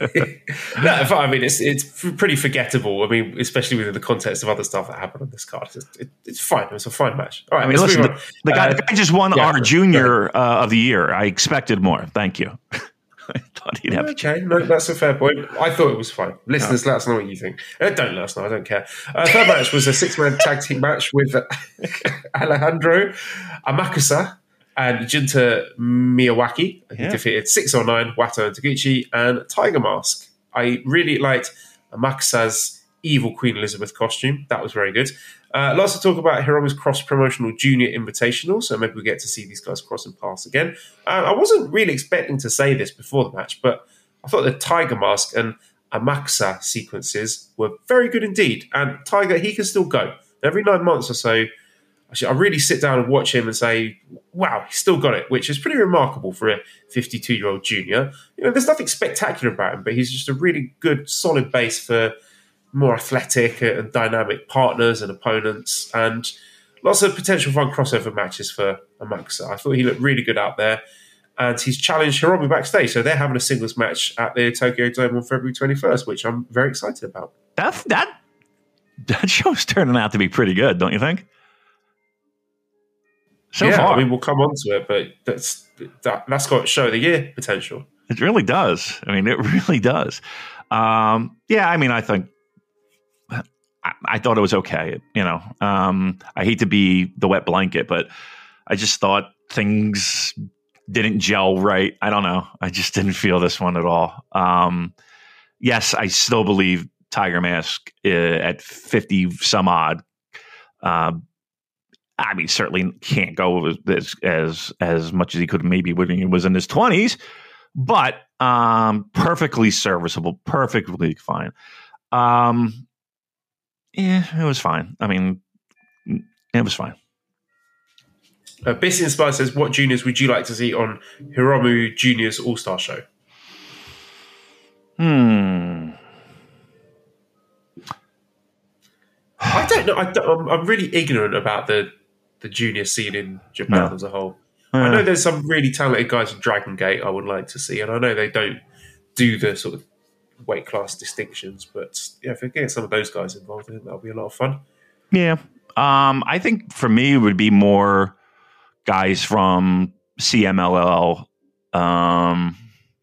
I mean, it's it's pretty forgettable. I mean, especially within the context of other stuff that happened on this card. It's, it, it's fine. It was a fine match. All right, I mean, listen, the, the, guy, uh, the guy just won yeah, our junior uh, of the year. I expected more. Thank you. I thought he'd have. Okay, no, that's a fair point. I thought it was fine. Listeners, no. Let us know what you think. Uh, don't let us know. I don't care. Uh, third match was a six-man tag team match with uh, Alejandro Amakusa and Junta Miyawaki. He yeah. defeated six oh nine, Wato and Taguchi, and Tiger Mask. I really liked Amakusa's evil Queen Elizabeth costume. That was very good. Uh, lots to talk about Hiromu's cross-promotional junior invitational, so maybe we get to see these guys crossing paths again. Uh, I wasn't really expecting to say this before the match, but I thought the Tiger Mask and Amakusa sequences were very good indeed. And Tiger, he can still go. Every nine months or so, I really sit down and watch him and say, wow, he's still got it, which is pretty remarkable for a fifty-two-year-old junior. You know, there's nothing spectacular about him, but he's just a really good, solid base for more athletic and dynamic partners and opponents, and lots of potential fun crossover matches for Amakusa. I thought he looked really good out there, and he's challenged Hiromu backstage, so they're having a singles match at the Tokyo Dome on February twenty-first, which I'm very excited about. That that that show's turning out to be pretty good, don't you think? So yeah, far, I mean, we'll come on to it, but that's that, that's got show of the year potential. It really does. I mean, it really does. Um, yeah, I mean, I think. I thought it was okay. You know, um, I hate to be the wet blanket, but I just thought things didn't gel right. I don't know. I just didn't feel this one at all. Um, yes, I still believe Tiger Mask uh, at fifty some odd. Uh, I mean, certainly can't go as as as much as he could maybe when he was in his twenties, but um, perfectly serviceable, perfectly fine. Um, Yeah, it was fine. I mean, it was fine. Uh, Bissy Inspired says, what juniors would you like to see on Hiromu Junior's All-Star Show? Hmm. I don't know. I don't, I'm, I'm really ignorant about the, the junior scene in Japan no. as a whole. Yeah. I know there's some really talented guys in Dragon Gate I would like to see, and I know they don't do the sort of weight class distinctions, but yeah, if we get some of those guys involved, I think that'll be a lot of fun. Yeah. Um, I think for me, it would be more guys from C M L L. Um,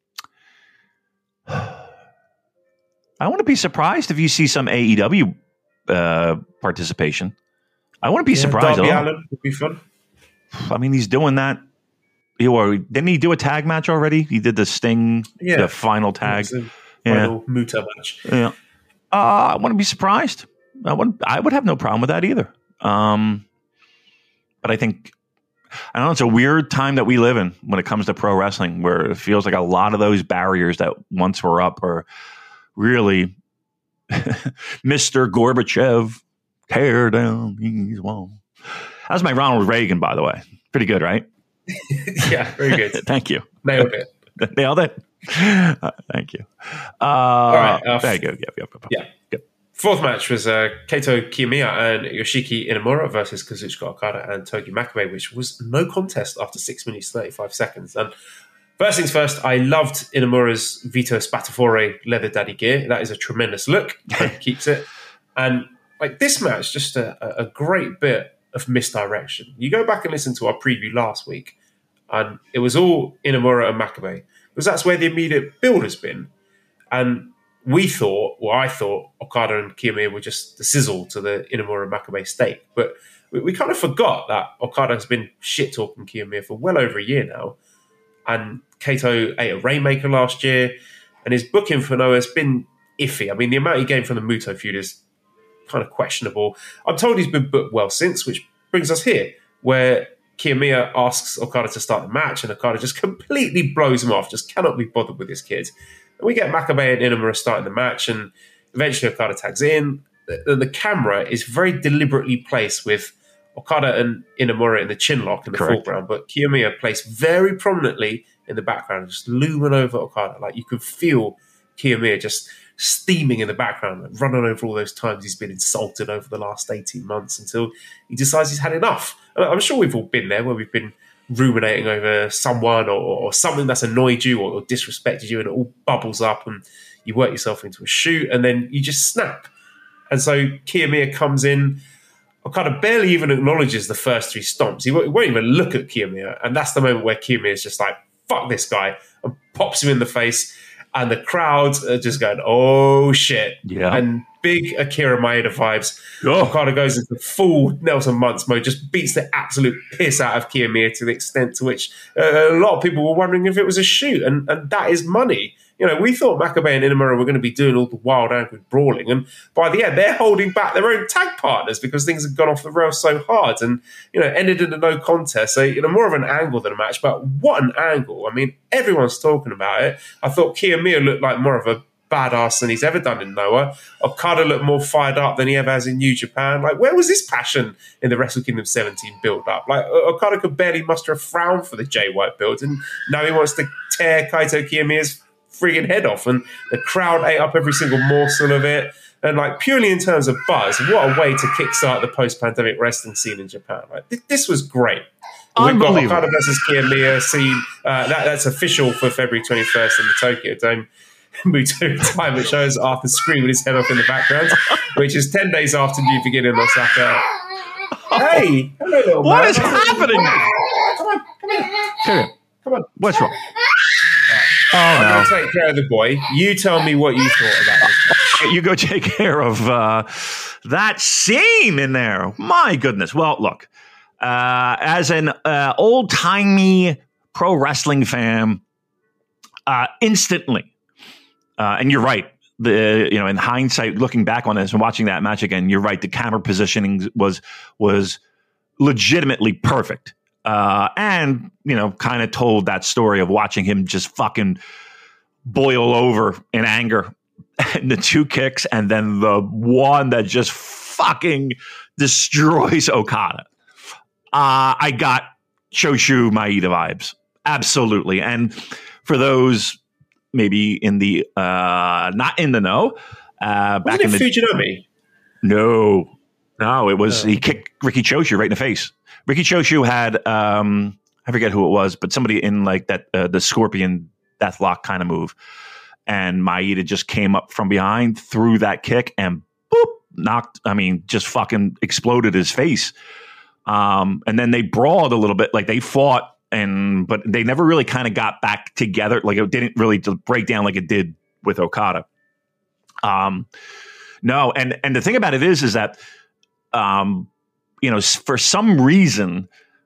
I wouldn't be surprised if you see some A E W uh, participation. I wouldn't be yeah, surprised Darby at all. Allin would be fun. I mean, he's doing that. He, or, didn't he do a tag match already? He did the Sting, yeah. the final tag. Final yeah. Muta match. Yeah. Uh, I wouldn't be surprised. I wouldn't, I would have no problem with that either. Um, but I think, I don't know, it's a weird time that we live in when it comes to pro wrestling, where it feels like a lot of those barriers that once were up are really Mister Gorbachev, tear down these walls. That was my Ronald Reagan, by the way. Pretty good, right? Yeah, very good. Thank you. Nailed it. Nailed it. Uh, thank you. Uh, All right. Uh, very good. Yep, yep, yep. Yeah. Good. Fourth match was uh, Kaito Kiyomiya and Yoshiki Inamura versus Kazuchika Okada and Togi Makabe, which was no contest after six minutes, thirty-five seconds. And first things first, I loved Inamura's Vito Spatafore leather daddy gear. That is a tremendous look. He keeps it. And like this match, just a, a great bit of misdirection. You go back and listen to our preview last week, and it was all Inamura and Makabe, because that's where the immediate build has been. And we thought, well, I thought Okada and Kiyomiya were just the sizzle to the Inamura and Makabe steak. But we, we kind of forgot that Okada has been shit-talking Kiyomiya for well over a year now. And Kaito ate a Rainmaker last year, and his booking for Noah has been iffy. I mean, the amount he gained from the Muto feud is kind of questionable. I'm told he's been booked well since, which brings us here, where Kiyomiya asks Okada to start the match, and Okada just completely blows him off, just cannot be bothered with this kid. And we get Makabe and Inamura starting the match, and eventually Okada tags in. The, the camera is very deliberately placed with Okada and Inamura in the chin lock in the Correct. foreground, but Kiyomiya placed very prominently in the background, just looming over Okada. Like you could feel Kiyomiya just steaming in the background, like running over all those times he's been insulted over the last eighteen months until he decides he's had enough. And I'm sure we've all been there where we've been ruminating over someone or, or something that's annoyed you or, or disrespected you, and it all bubbles up and you work yourself into a shoot and then you just snap. And so Kiyomiya comes in, Okada barely even acknowledges the first three stomps. He won't, he won't even look at Kiyomiya, and that's the moment where Kiyomiya is just like, fuck this guy, and pops him in the face, and the crowd are just going, oh shit. Yeah. And big Akira Maeda vibes. Oh. Okada goes into full Nelson Muntz mode, just beats the absolute piss out of Kiyomiya to the extent to which uh, a lot of people were wondering if it was a shoot, and, and that is money. You know, we thought Makabe and Inamura were going to be doing all the wild angle brawling, and by the end, they're holding back their own tag partners because things had gone off the rails so hard, and you know, ended in a no contest. So, you know, more of an angle than a match, but what an angle! I mean, everyone's talking about it. I thought Kiyomiya looked like more of a badass than he's ever done in Noah. Okada looked more fired up than he ever has in New Japan. Like, where was this passion in the Wrestle Kingdom seventeen build up? Like, Okada could barely muster a frown for the Jay White build, and now he wants to tear Kaito Kiyomiya's friggin' head off, and the crowd ate up every single morsel of it. And like, purely in terms of buzz, what a way to kickstart the post-pandemic wrestling scene in Japan. Like, th- this was great. We've got Okada versus Kiyomiya scene. Uh, that, that's official for February twenty-first in the Tokyo Dome. Muto time, it shows Arthur screaming his head off in the background, which is ten days after New Beginning in Osaka. Hey, hello, little What man. is happening? Come on, come on, come Here. on. Come on. What's wrong? Oh, I'm no. going to take care of the boy. You tell me what you thought about this. You go take care of uh, that scene in there. My goodness. Well, look, uh, as an uh, old-timey pro wrestling fan, uh, instantly, uh, and you're right, the you know, in hindsight, looking back on this and watching that match again, you're right, the camera positioning was was legitimately perfect. Uh, and, you know, kind of told that story of watching him just fucking boil over in anger. And the two kicks and then the one that just fucking destroys Okada. Uh, I got Choshu Maeda vibes. Absolutely. And for those maybe in the, uh, not in the know, uh, back Wasn't in it the... Fujinami? No. No, it was, Oh. he kicked Ricky Choshu right in the face. Ricky Choshu had, um, I forget who it was, but somebody in like that, uh, the Scorpion Deathlock kind of move. And Maeda just came up from behind, threw that kick, and boop, knocked, I mean, just fucking exploded his face. Um, and then they brawled a little bit, like they fought, and but they never really kind of got back together. Like it didn't really break down like it did with Okada. Um, no, and and the thing about it is, is that, um, you know, for some reason,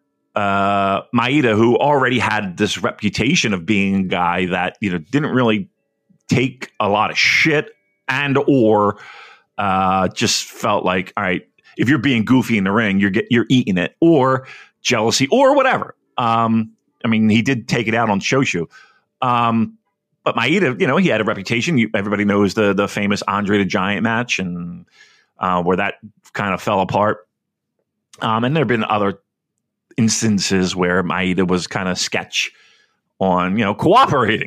uh, Maeda, who already had this reputation of being a guy that, you know, didn't really take a lot of shit and or uh, just felt like, all right, if you're being goofy in the ring, you're get, you're eating it, or jealousy or whatever. Um, I mean, he did take it out on Choshu. Um, but Maeda, you know, he had a reputation. You, everybody knows the the famous Andre the Giant match, and uh, where that kind of fell apart. Um, and there have been other instances where Maeda was kind of sketch on, you know, cooperating.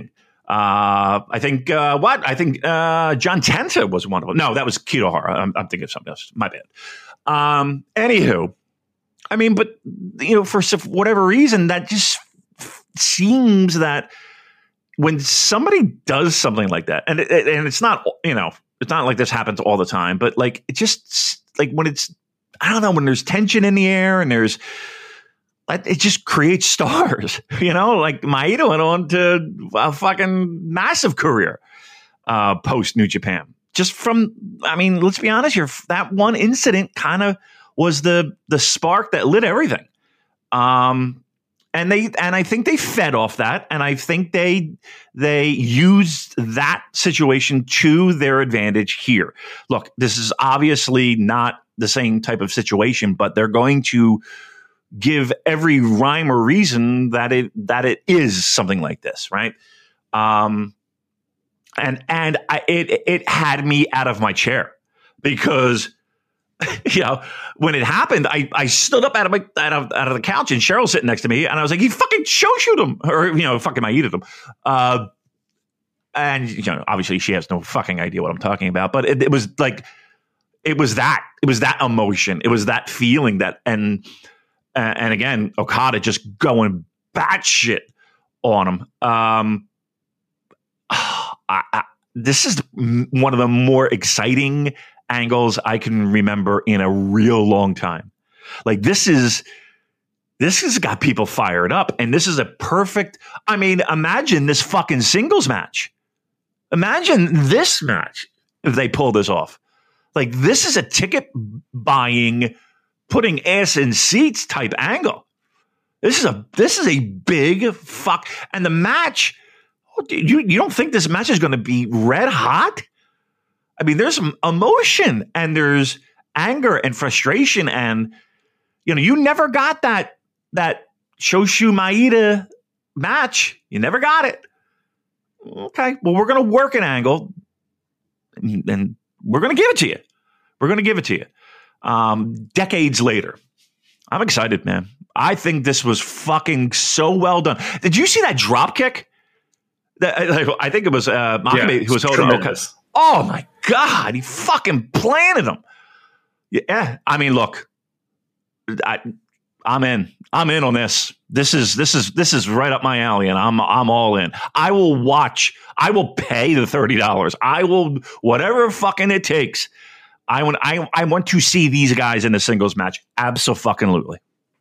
Uh, I think uh, what I think uh, John Tenta was one of them. No, that was Kitohara. I'm, I'm thinking of something else. My bad. Um, anywho, I mean, but you know, for whatever reason, that just f- seems that when somebody does something like that, and it, and it's not, you know, it's not like this happens all the time, but like it just like when it's, I don't know, when there's tension in the air and there's, it just creates stars, you know, like Maeda went on to a fucking massive career uh, post New Japan. Just from, I mean, let's be honest here, that one incident kind of was the the spark that lit everything. Um, and they and I think they fed off that, and I think they they used that situation to their advantage here. Look, this is obviously not the same type of situation, but they're going to give every rhyme or reason that it that it is something like this, right? Um, and and I, it it had me out of my chair because, you know, when it happened, I, I stood up out of my out of out of the couch, and Cheryl's sitting next to me, and I was like, "He fucking show shoot him," or you know, fucking I eated him. Uh, and you know, obviously, she has no fucking idea what I'm talking about, but it, it was like, it was that, it was that emotion, it was that feeling that, and and again, Okada just going batshit on him. Um, I, I, this is one of the more exciting angles I can remember in a real long time. Like this is, this has got people fired up, and this is a perfect, I mean, imagine this fucking singles match. Imagine this match if they pull this off. Like this is a ticket buying, putting ass in seats type angle. This is a, this is a big fuck. And the match, you, you don't think this match is going to be red hot? I mean, there's some emotion and there's anger and frustration, and you know, you never got that that Shoshu Maeda match. You never got it. Okay, well, we're gonna work an angle, and, and we're gonna give it to you. We're gonna give it to you. Um, decades later, I'm excited, man. I think this was fucking so well done. Did you see that drop kick? That, I think it was uh, Makabe yeah, who was holding. Okay. Oh my God, he fucking planted him. Yeah, I mean, look, I, I'm in. I'm in on this. This is this is this is right up my alley, and I'm I'm all in. I will watch. I will pay the thirty dollars. I will whatever fucking it takes. I want I I want to see these guys in a singles match. Abso-fucking-lutely.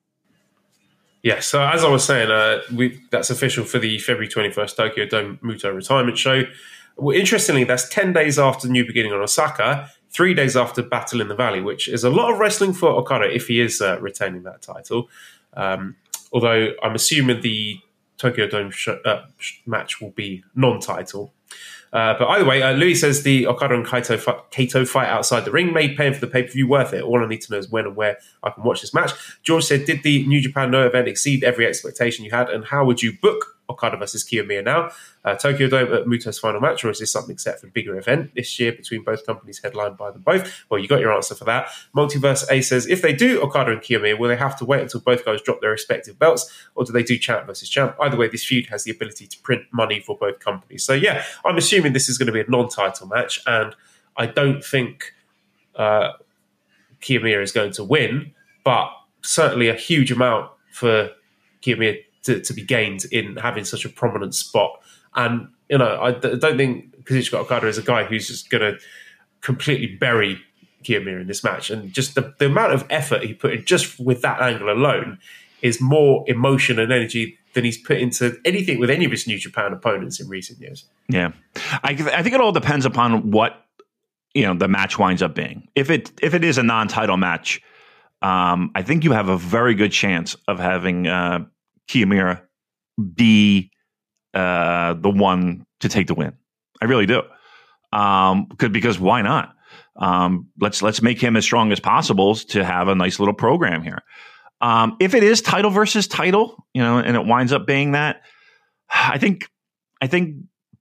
Yeah, so as I was saying, uh, we, that's official for the February twenty-first Tokyo Dome Muto retirement show. Well, interestingly, that's ten days after New Beginning on Osaka, three days after Battle in the Valley, which is a lot of wrestling for Okada if he is uh, retaining that title. Um, although I'm assuming the Tokyo Dome sh- uh, match will be non-title. Uh, but either way, uh, Louis says the Okada and Kaito, fi- Kaito fight outside the ring made paying for the pay-per-view worth it. All I need to know is when and where I can watch this match. George said, did the New Japan No event exceed every expectation you had, and how would you book Okada versus Kiyomiya now? Uh, Tokyo Dome at Muto's final match, or is this something set for a bigger event this year between both companies headlined by them both? Well, you got your answer for that. Multiverse A says, if they do Okada and Kiyomiya, will they have to wait until both guys drop their respective belts, or do they do champ versus champ? Either way, this feud has the ability to print money for both companies. So yeah, I'm assuming this is going to be a non-title match, and I don't think uh, Kiyomiya is going to win, but certainly a huge amount for Kiyomiya to, to be gained in having such a prominent spot. And, you know, I d- don't think Kazuchika Okada is a guy who's just going to completely bury Kiyomiya in this match. And just the, the amount of effort he put in just with that angle alone is more emotion and energy than he's put into anything with any of his New Japan opponents in recent years. Yeah. I, I think it all depends upon what, you know, the match winds up being. If it, if it is a non-title match, um, I think you have a very good chance of having uh, Kiyomiya be uh, the one to take the win. I really do. Um, could, because why not? Um, let's let's make him as strong as possible to have a nice little program here. Um, if it is title versus title, you know, and it winds up being that, I think, I think,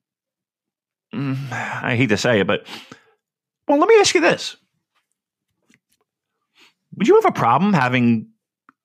mm, I hate to say it, but well, let me ask you this: would you have a problem having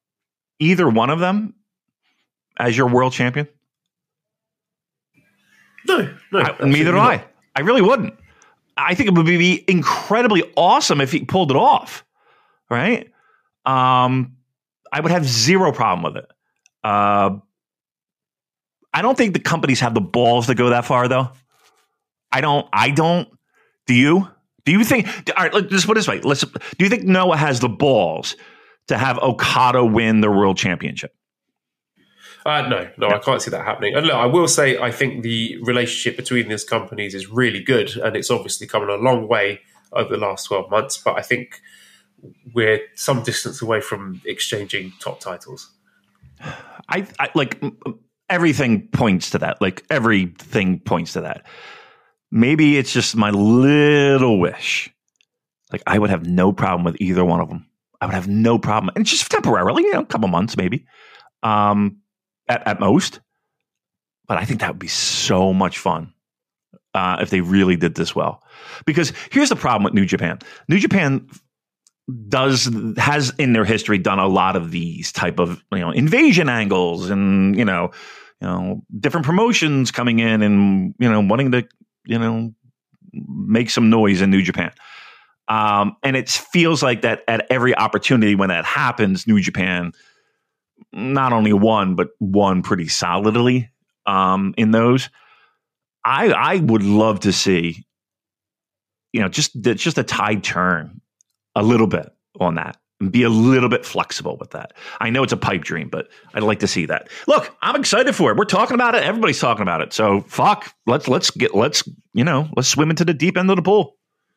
either one of them as your world champion? No, no. I, neither do not. I. I really wouldn't. I think it would be incredibly awesome if he pulled it off, right? Um, I would have zero problem with it. Uh, I don't think the companies have the balls to go that far, though. I don't. I don't. Do you? Do you think? All right, let's put it this way. Let's. Do you think Noah has the balls to have Okada win the world championship? Uh, no, no, I can't see that happening. And look, I will say, I think the relationship between these companies is really good, and it's obviously come a long way over the last twelve months. But I think we're some distance away from exchanging top titles. I, I like everything points to that. Like everything points to that. Maybe it's just my little wish. Like I would have no problem with either one of them. I would have no problem, and just temporarily, you know, a couple months maybe. Um, At, at most, but I think that would be so much fun uh, if they really did this well. Because here's the problem with New Japan: New Japan does has in their history done a lot of these type of you know invasion angles, and you know, you know, different promotions coming in and you know wanting to you know make some noise in New Japan. Um, and it feels like that at every opportunity when that happens, New Japan not only won, but won pretty solidly um, in those. I I would love to see, you know, just just a tide turn a little bit on that and be a little bit flexible with that. I know it's a pipe dream, but I'd like to see that. Look, I'm excited for it. We're talking about it. Everybody's talking about it. So fuck, let's let's get let's you know let's swim into the deep end of the pool.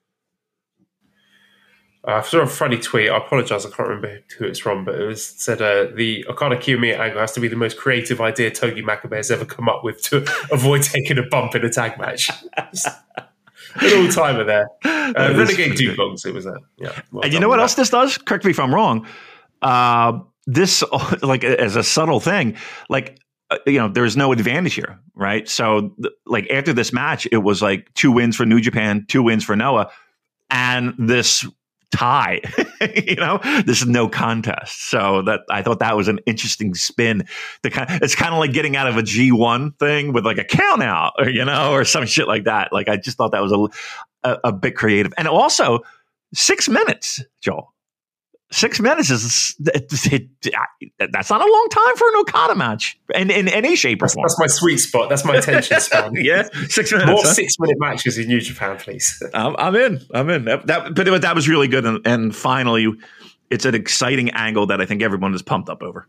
I uh, saw a funny tweet. I apologize. I can't remember who it's from, but it was said uh, the Okada Kiyomiya angle has to be the most creative idea Togi Makabe has ever come up with to avoid taking a bump in a tag match. An all timer there. Uh, Renegade Dugongs, it was that. Yeah. Well and you know what else that. This does? Correct me if I'm wrong. Uh, this, like, as a subtle thing, like, uh, you know, there's no advantage here, right? So, th- like, after this match, it was like two wins for New Japan, two wins for Noah, and this tie, you know, this is no contest. So that I thought that was an interesting spin. The kind, it's kind of like getting out of a G one thing with like a count out, or you know, or some shit like that. Like I just thought that was a a, a bit creative, and also six minutes, Joel. Six minutes is it, it, it, that's not a long time for an Okada match in, in any shape or that's, form. That's my sweet spot. That's my attention span. Yeah, six minutes. More huh? six minute matches in New Japan, please. I'm, I'm in. I'm in. That, that, but that was really good, and, and finally, it's an exciting angle that I think everyone is pumped up over.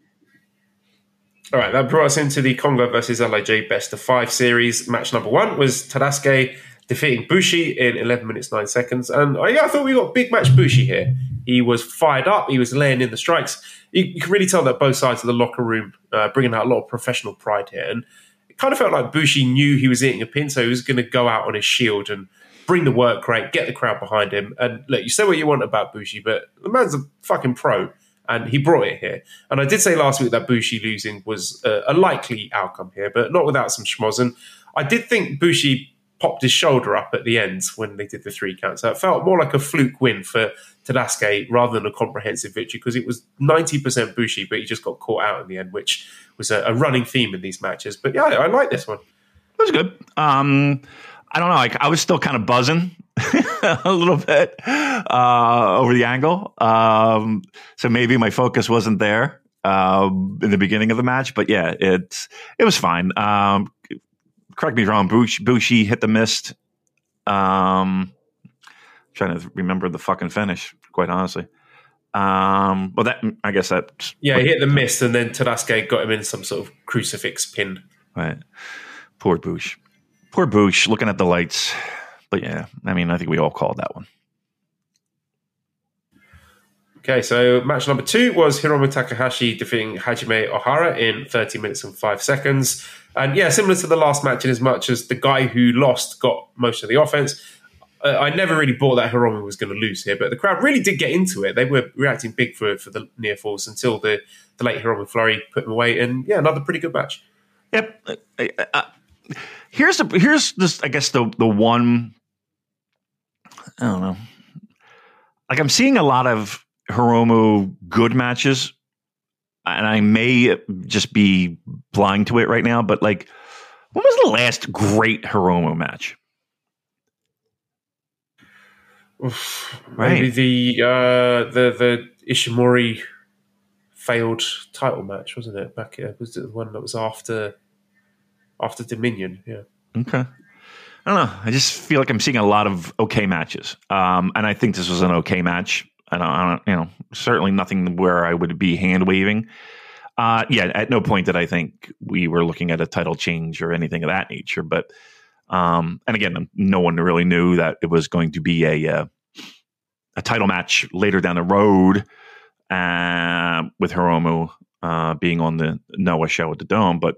All right, that brought us into the Kongo versus L I J Best of Five series. Match number one was Tadasuke defeating Bushi in eleven minutes, nine seconds. And uh, yeah, I thought we got big match Bushi here. He was fired up. He was laying in the strikes. You, you can really tell that both sides of the locker room uh, bringing out a lot of professional pride here. And it kind of felt like Bushi knew he was eating a pin, so he was going to go out on his shield and bring the work rate, get the crowd behind him. And look, you say what you want about Bushi, but the man's a fucking pro. And he brought it here. And I did say last week that Bushi losing was a, a likely outcome here, but not without some schmoz. And I did think Bushi popped his shoulder up at the end when they did the three count. So it felt more like a fluke win for Tadasuke rather than a comprehensive victory, because it was ninety percent Bushi, but he just got caught out in the end, which was a, a running theme in these matches. But yeah, I, I like this one. It was good. Um, I don't know. I, I was still kind of buzzing a little bit uh, over the angle. Um, so maybe my focus wasn't there uh, in the beginning of the match. But yeah, it, it was fine. Um, correct me if I'm wrong. Bushi, Bushi hit the mist. Um, trying to remember the fucking finish, quite honestly. Um, well, that I guess that. Yeah, he hit the mist, and then Tadasuke got him in some sort of crucifix pin. Right. Poor Bush. Poor Bush, looking at the lights. But yeah, I mean, I think we all called that one. Okay, so match number two was Hiromu Takahashi defeating Hajime Ohara in thirty minutes and five seconds. And yeah, similar to the last match in as much as the guy who lost got most of the offense. Uh, I never really bought that Hiromu was going to lose here, but the crowd really did get into it. They were reacting big for for the near falls until the, the late Hiromu Flurry put them away. And yeah, another pretty good match. Yep. Uh, uh, here's the here's this. I guess the the one. I don't know. Like I'm seeing a lot of Hiromu good matches, and I may just be blind to it right now. But like When was the last great Hiromu match? Oof, Right. Maybe the uh, the the Ishimori failed title match, wasn't it? Back uh, was it the one that was after after Dominion? Yeah. Okay. I don't know. I just feel like I'm seeing a lot of okay matches, um, and I think this was an okay match. I don't, I don't, you know, certainly nothing where I would be hand waving. Uh, yeah, at no point did I think we were looking at a title change or anything of that nature. But, um, and again, no one really knew that it was going to be a uh, a title match later down the road uh, with Hiromu uh, being on the Noah show at the Dome. But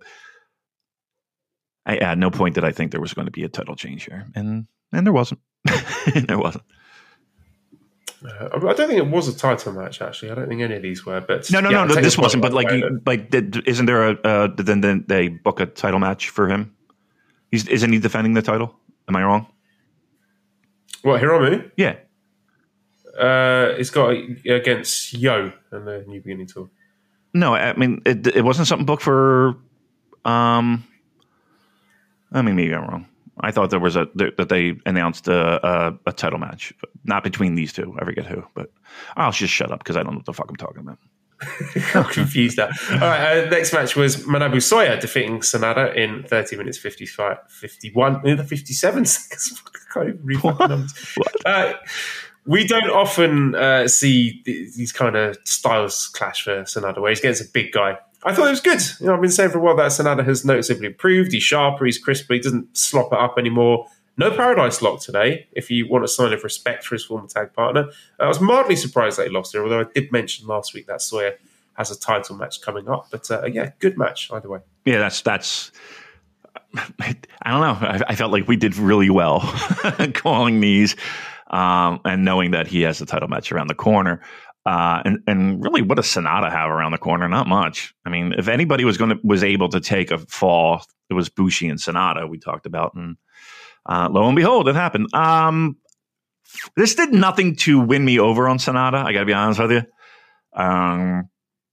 I, at no point did I think there was going to be a title change here, and and there wasn't. There wasn't. Uh, I don't think it was a title match. Actually, I don't think any of these were. But No, no, yeah, no, no. This take wasn't. the But point like, away you, like, did, isn't there a? Uh, then, then they book a title match for him. He's isn't he defending the title? Am I wrong? What, Hiromu? Yeah. Uh, it's got against Yo and the New Beginning tour. No, I mean it. It wasn't something booked for. Um. I mean, maybe I'm wrong. I thought there was a that they announced a, a, a title match, but not between these two. I forget who, but I'll just shut up because I don't know what the fuck I'm talking about. I'm confused now. All right, uh, next match was Manabu Soya defeating Sanada in thirty minutes fifty-five, fifty-one, fifty-seven seconds. I can't even read fucking numbers. Uh, we don't often uh, see these kind of styles clash for Sanada, where he's against a big guy. I thought it was good. You know, I've been saying for a while that Sanada has noticeably improved. He's sharper, he's crisper, he doesn't slop it up anymore. No Paradise Lock today, if you want a sign of respect for his former tag partner. I was mildly surprised that he lost here, although I did mention last week that Sawyer has a title match coming up. But uh, yeah, good match either way. Yeah, that's that's. I don't know. I, I felt like we did really well calling these um, and knowing that he has a title match around the corner. Uh, and and really, what does Sanada have around the corner? Not much. I mean, if anybody was going to was able to take a fall, it was Bushi and Sanada. We talked about, and uh, lo and behold, it happened. Um, this did nothing to win me over on Sanada. I got to be honest with you. Um,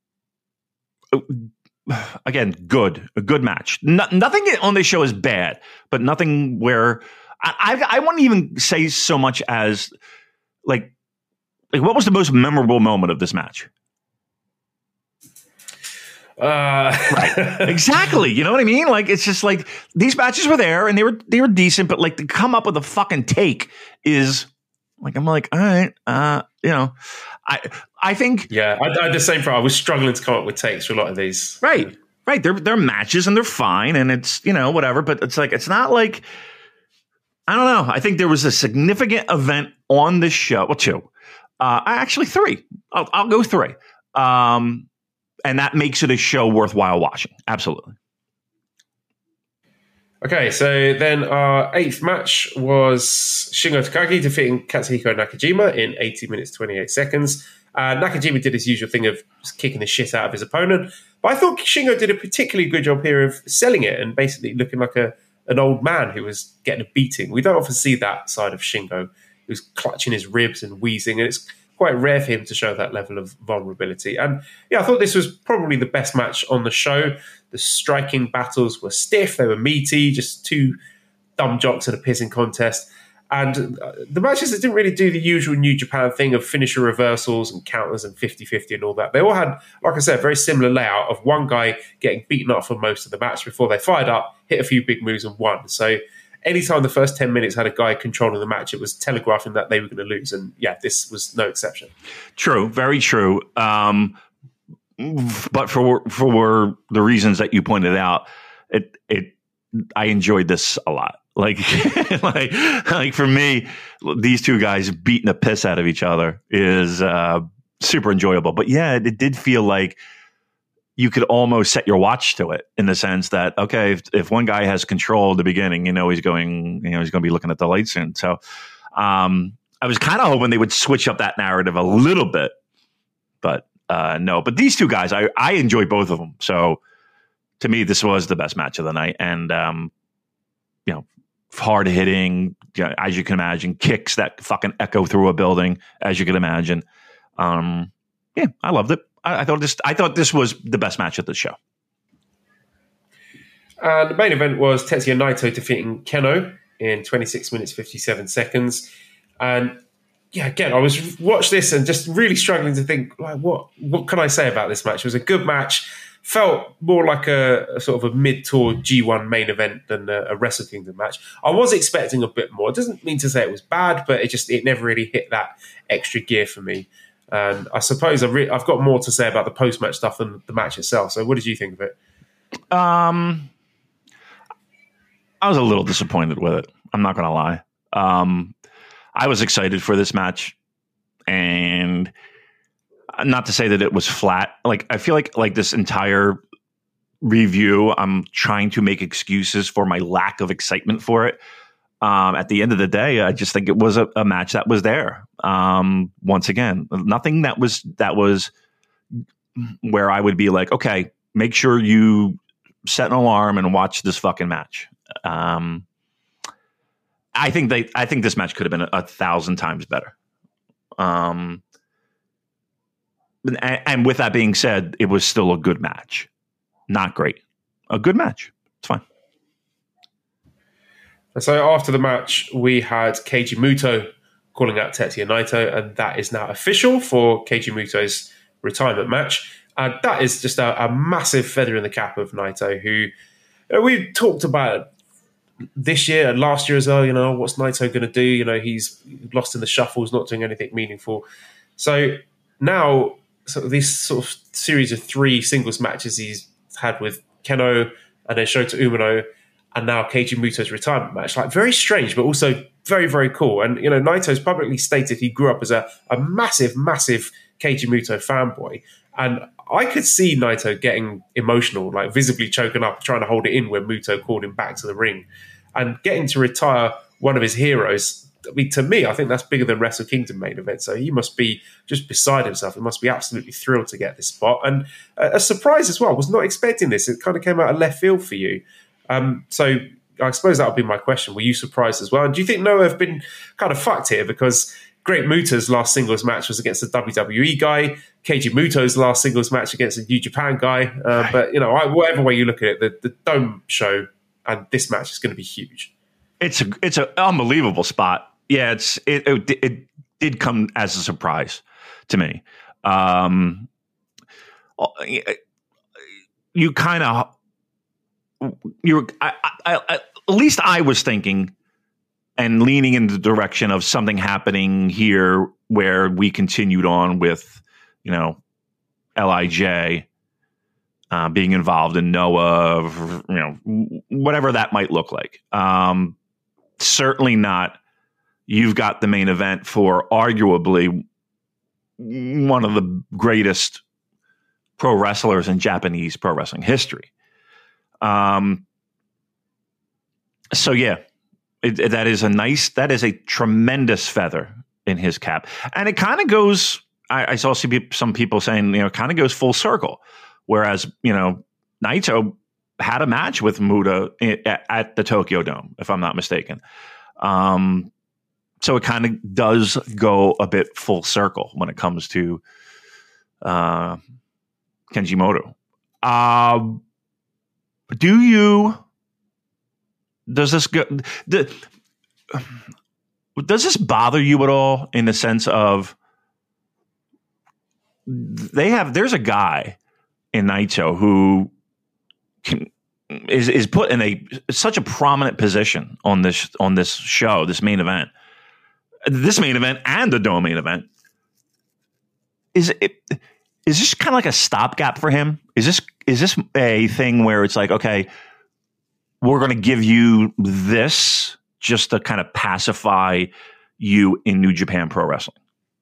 again, good, a good match. No, nothing on this show is bad, but nothing where I, I I wouldn't even say so much as like. Like, what was the most memorable moment of this match? Uh, right, exactly. You know what I mean? Like, it's just like these matches were there and they were they were decent, but like to come up with a fucking take is like I'm like, all right, uh, you know, I I think yeah, I, I had the same. For I was struggling to come up with takes for a lot of these. Right, right. They're they're matches and they're fine and it's you know whatever, but it's like it's not like I don't know. I think there was a significant event on this show. Well, two. Uh, actually, three. I'll, I'll go three. Um, and that makes it a show worthwhile watching. Absolutely. Okay, so then our eighth match was Shingo Takagi defeating Katsuhiko Nakajima in eighty minutes, twenty-eight seconds. Uh, Nakajima did his usual thing of just kicking the shit out of his opponent. But I thought Shingo did a particularly good job here of selling it and basically looking like a an old man who was getting a beating. We don't often see that side of Shingo. He was clutching his ribs and wheezing, and it's quite rare for him to show that level of vulnerability. And yeah, I thought this was probably the best match on the show. The striking battles were stiff, they were meaty, just two dumb jocks at a pissing contest. And the matches that didn't really do the usual New Japan thing of finisher reversals and counters and fifty-fifty and all that. They all had, like I said, a very similar layout of one guy getting beaten up for most of the match before they fired up, hit a few big moves and won. So anytime the first ten minutes had a guy controlling the match, it was telegraphing that they were going to lose. And yeah, this was no exception. True. Very true. Um, but for for the reasons that you pointed out, it it I enjoyed this a lot. Like, like, like for me, these two guys beating the piss out of each other is uh, super enjoyable. But yeah, it did feel like you could almost set your watch to it in the sense that, okay, if, if one guy has control at the beginning, you know, he's going, you know, he's going to be looking at the light soon. So um, I was kind of hoping they would switch up that narrative a little bit, but uh, no, but these two guys, I, I enjoy both of them. So to me, this was the best match of the night. And, um, you know, hard hitting, you know, as you can imagine, kicks that fucking echo through a building, as you can imagine. Um, yeah, I loved it. I, I thought this. I thought this was the best match of the show. And the main event was Tetsuya Naito defeating Kenoh in twenty-six minutes, fifty-seven seconds. And yeah, again, I was watched this and just really struggling to think, like, what what can I say about this match? It was a good match. Felt more like a, a sort of a mid-tour G one main event than a, a Wrestle Kingdom match. I was expecting a bit more. It doesn't mean to say it was bad, but it just it never really hit that extra gear for me. And I suppose I've, re- I've got more to say about the post-match stuff than the match itself. So what did you think of it? Um, I was a little disappointed with it. I'm not going to lie. Um, I was excited for this match, and not to say that it was flat. Like, I feel like like this entire review, I'm trying to make excuses for my lack of excitement for it. Um, at the end of the day, I just think it was a, a match that was there. Um, once again, nothing that was that was where I would be like, okay, make sure you set an alarm and watch this fucking match. Um, I think they. I think this match could have been a, a thousand times better. Um, and, and with that being said, it was still a good match. Not great. A good match. It's fine. And so after the match, we had Keiji Muto calling out Tetsuya Naito, and that is now official for Keiji Muto's retirement match. And that is just a, a massive feather in the cap of Naito, who you know, we've talked about this year and last year as well. You know, what's Naito going to do? You know, he's lost in the shuffles, not doing anything meaningful. So now, sort of this sort of series of three singles matches he's had with Kenoh and then Shota Umino, and now Keiji Muto's retirement match. Like, very strange, but also very, very cool. And, you know, Naito's publicly stated he grew up as a, a massive, massive Keiji Muto fanboy. And I could see Naito getting emotional, like visibly choking up, trying to hold it in when Muto called him back to the ring. And getting to retire one of his heroes, I mean, to me, I think that's bigger than Wrestle Kingdom main event. So he must be just beside himself. He must be absolutely thrilled to get this spot. And a, a surprise as well. I was not expecting this. It kind of came out of left field for you. Um, so I suppose that would be my question. Were you surprised as well? And do you think Noah have been kind of fucked here? Because Great Muta's last singles match was against a W W E guy. Keiji Muto's last singles match against a New Japan guy. Uh, but, you know, I, whatever way you look at it, the, the Dome show and this match is going to be huge. It's a, it's an unbelievable spot. Yeah, it's it, it, it did come as a surprise to me. Um, you kind of... You, I, I, I, at least I was thinking and leaning in the direction of something happening here where we continued on with, you know, L I J uh, being involved in Noah, you know, whatever that might look like. Um, certainly not. You've got the main event for arguably one of the greatest pro wrestlers in Japanese pro wrestling history. Um, so yeah, it, it, that is a nice, that is a tremendous feather in his cap. And it kind of goes, I, I saw some people saying, you know, kind of goes full circle. Whereas, you know, Naito had a match with Muta at, at the Tokyo Dome, if I'm not mistaken. Um, so it kind of does go a bit full circle when it comes to, uh, Keiji Muto. Um, uh, Do you, does this go, the, does this bother you at all in the sense of they have, there's a guy in Naito who can, is, is put in a, such a prominent position on this, on this show, this main event, this main event and the Dome main event. Is it, is this kind of like a stopgap for him? Is this is this a thing where it's like, okay, we're going to give you this just to kind of pacify you in New Japan Pro Wrestling?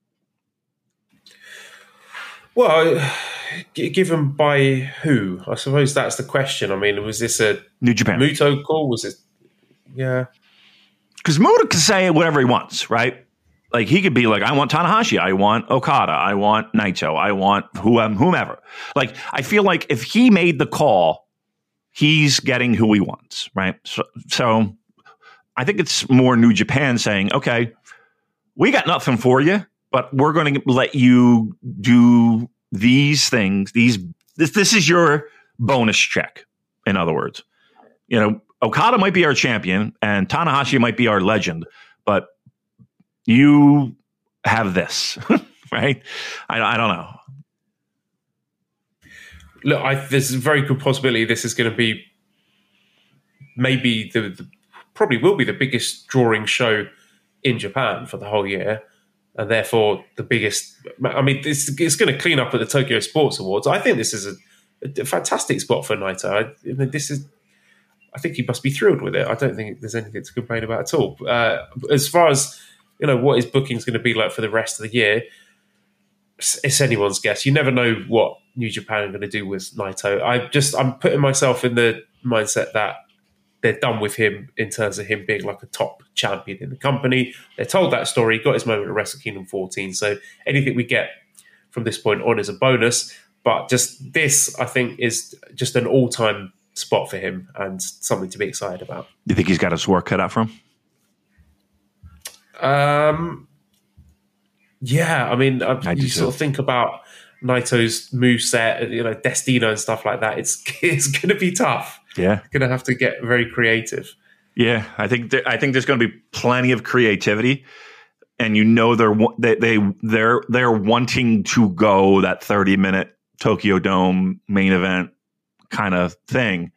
Well, given by who? I suppose that's the question. I mean, was this a New Japan Muto call? Was it? Yeah. Because Muto can say whatever he wants, right? Like, he could be like, I want Tanahashi, I want Okada, I want Naito, I want whomever. Like, I feel like if he made the call, he's getting who he wants, right? So, so I think it's more New Japan saying, okay, we got nothing for you, but we're going to let you do these things. These this, this is your bonus check, in other words. you know, Okada might be our champion and Tanahashi might be our legend, but you have this, right? I, I don't know. Look, I, there's a very good possibility this is going to be maybe the, the probably will be the biggest drawing show in Japan for the whole year, and therefore the biggest. I mean, it's, it's going to clean up at the Tokyo Sports Awards. I think this is a, a fantastic spot for Naito. I, I mean, this is. I think he must be thrilled with it. I don't think there's anything to complain about at all. Uh, as far as you know, what his booking is going to be like for the rest of the year, it's, it's anyone's guess. You never know what New Japan are going to do with Naito. I just I'm putting myself in the mindset that they're done with him in terms of him being like a top champion in the company. They're told that story. He got his moment at Wrestle Kingdom fourteen. So anything we get from this point on is a bonus. But just this, I think, is just an all-time spot for him and something to be excited about. You think he's got his work cut out for him? Um, yeah, I mean, I, I you sort of think about Naito's moveset, you know, Destino and stuff like that. It's it's going to be tough. Yeah, going to have to get very creative. Yeah, I think th- I think there's going to be plenty of creativity, and you know they're they, they they're they're wanting to go that thirty minute Tokyo Dome main event kind of thing.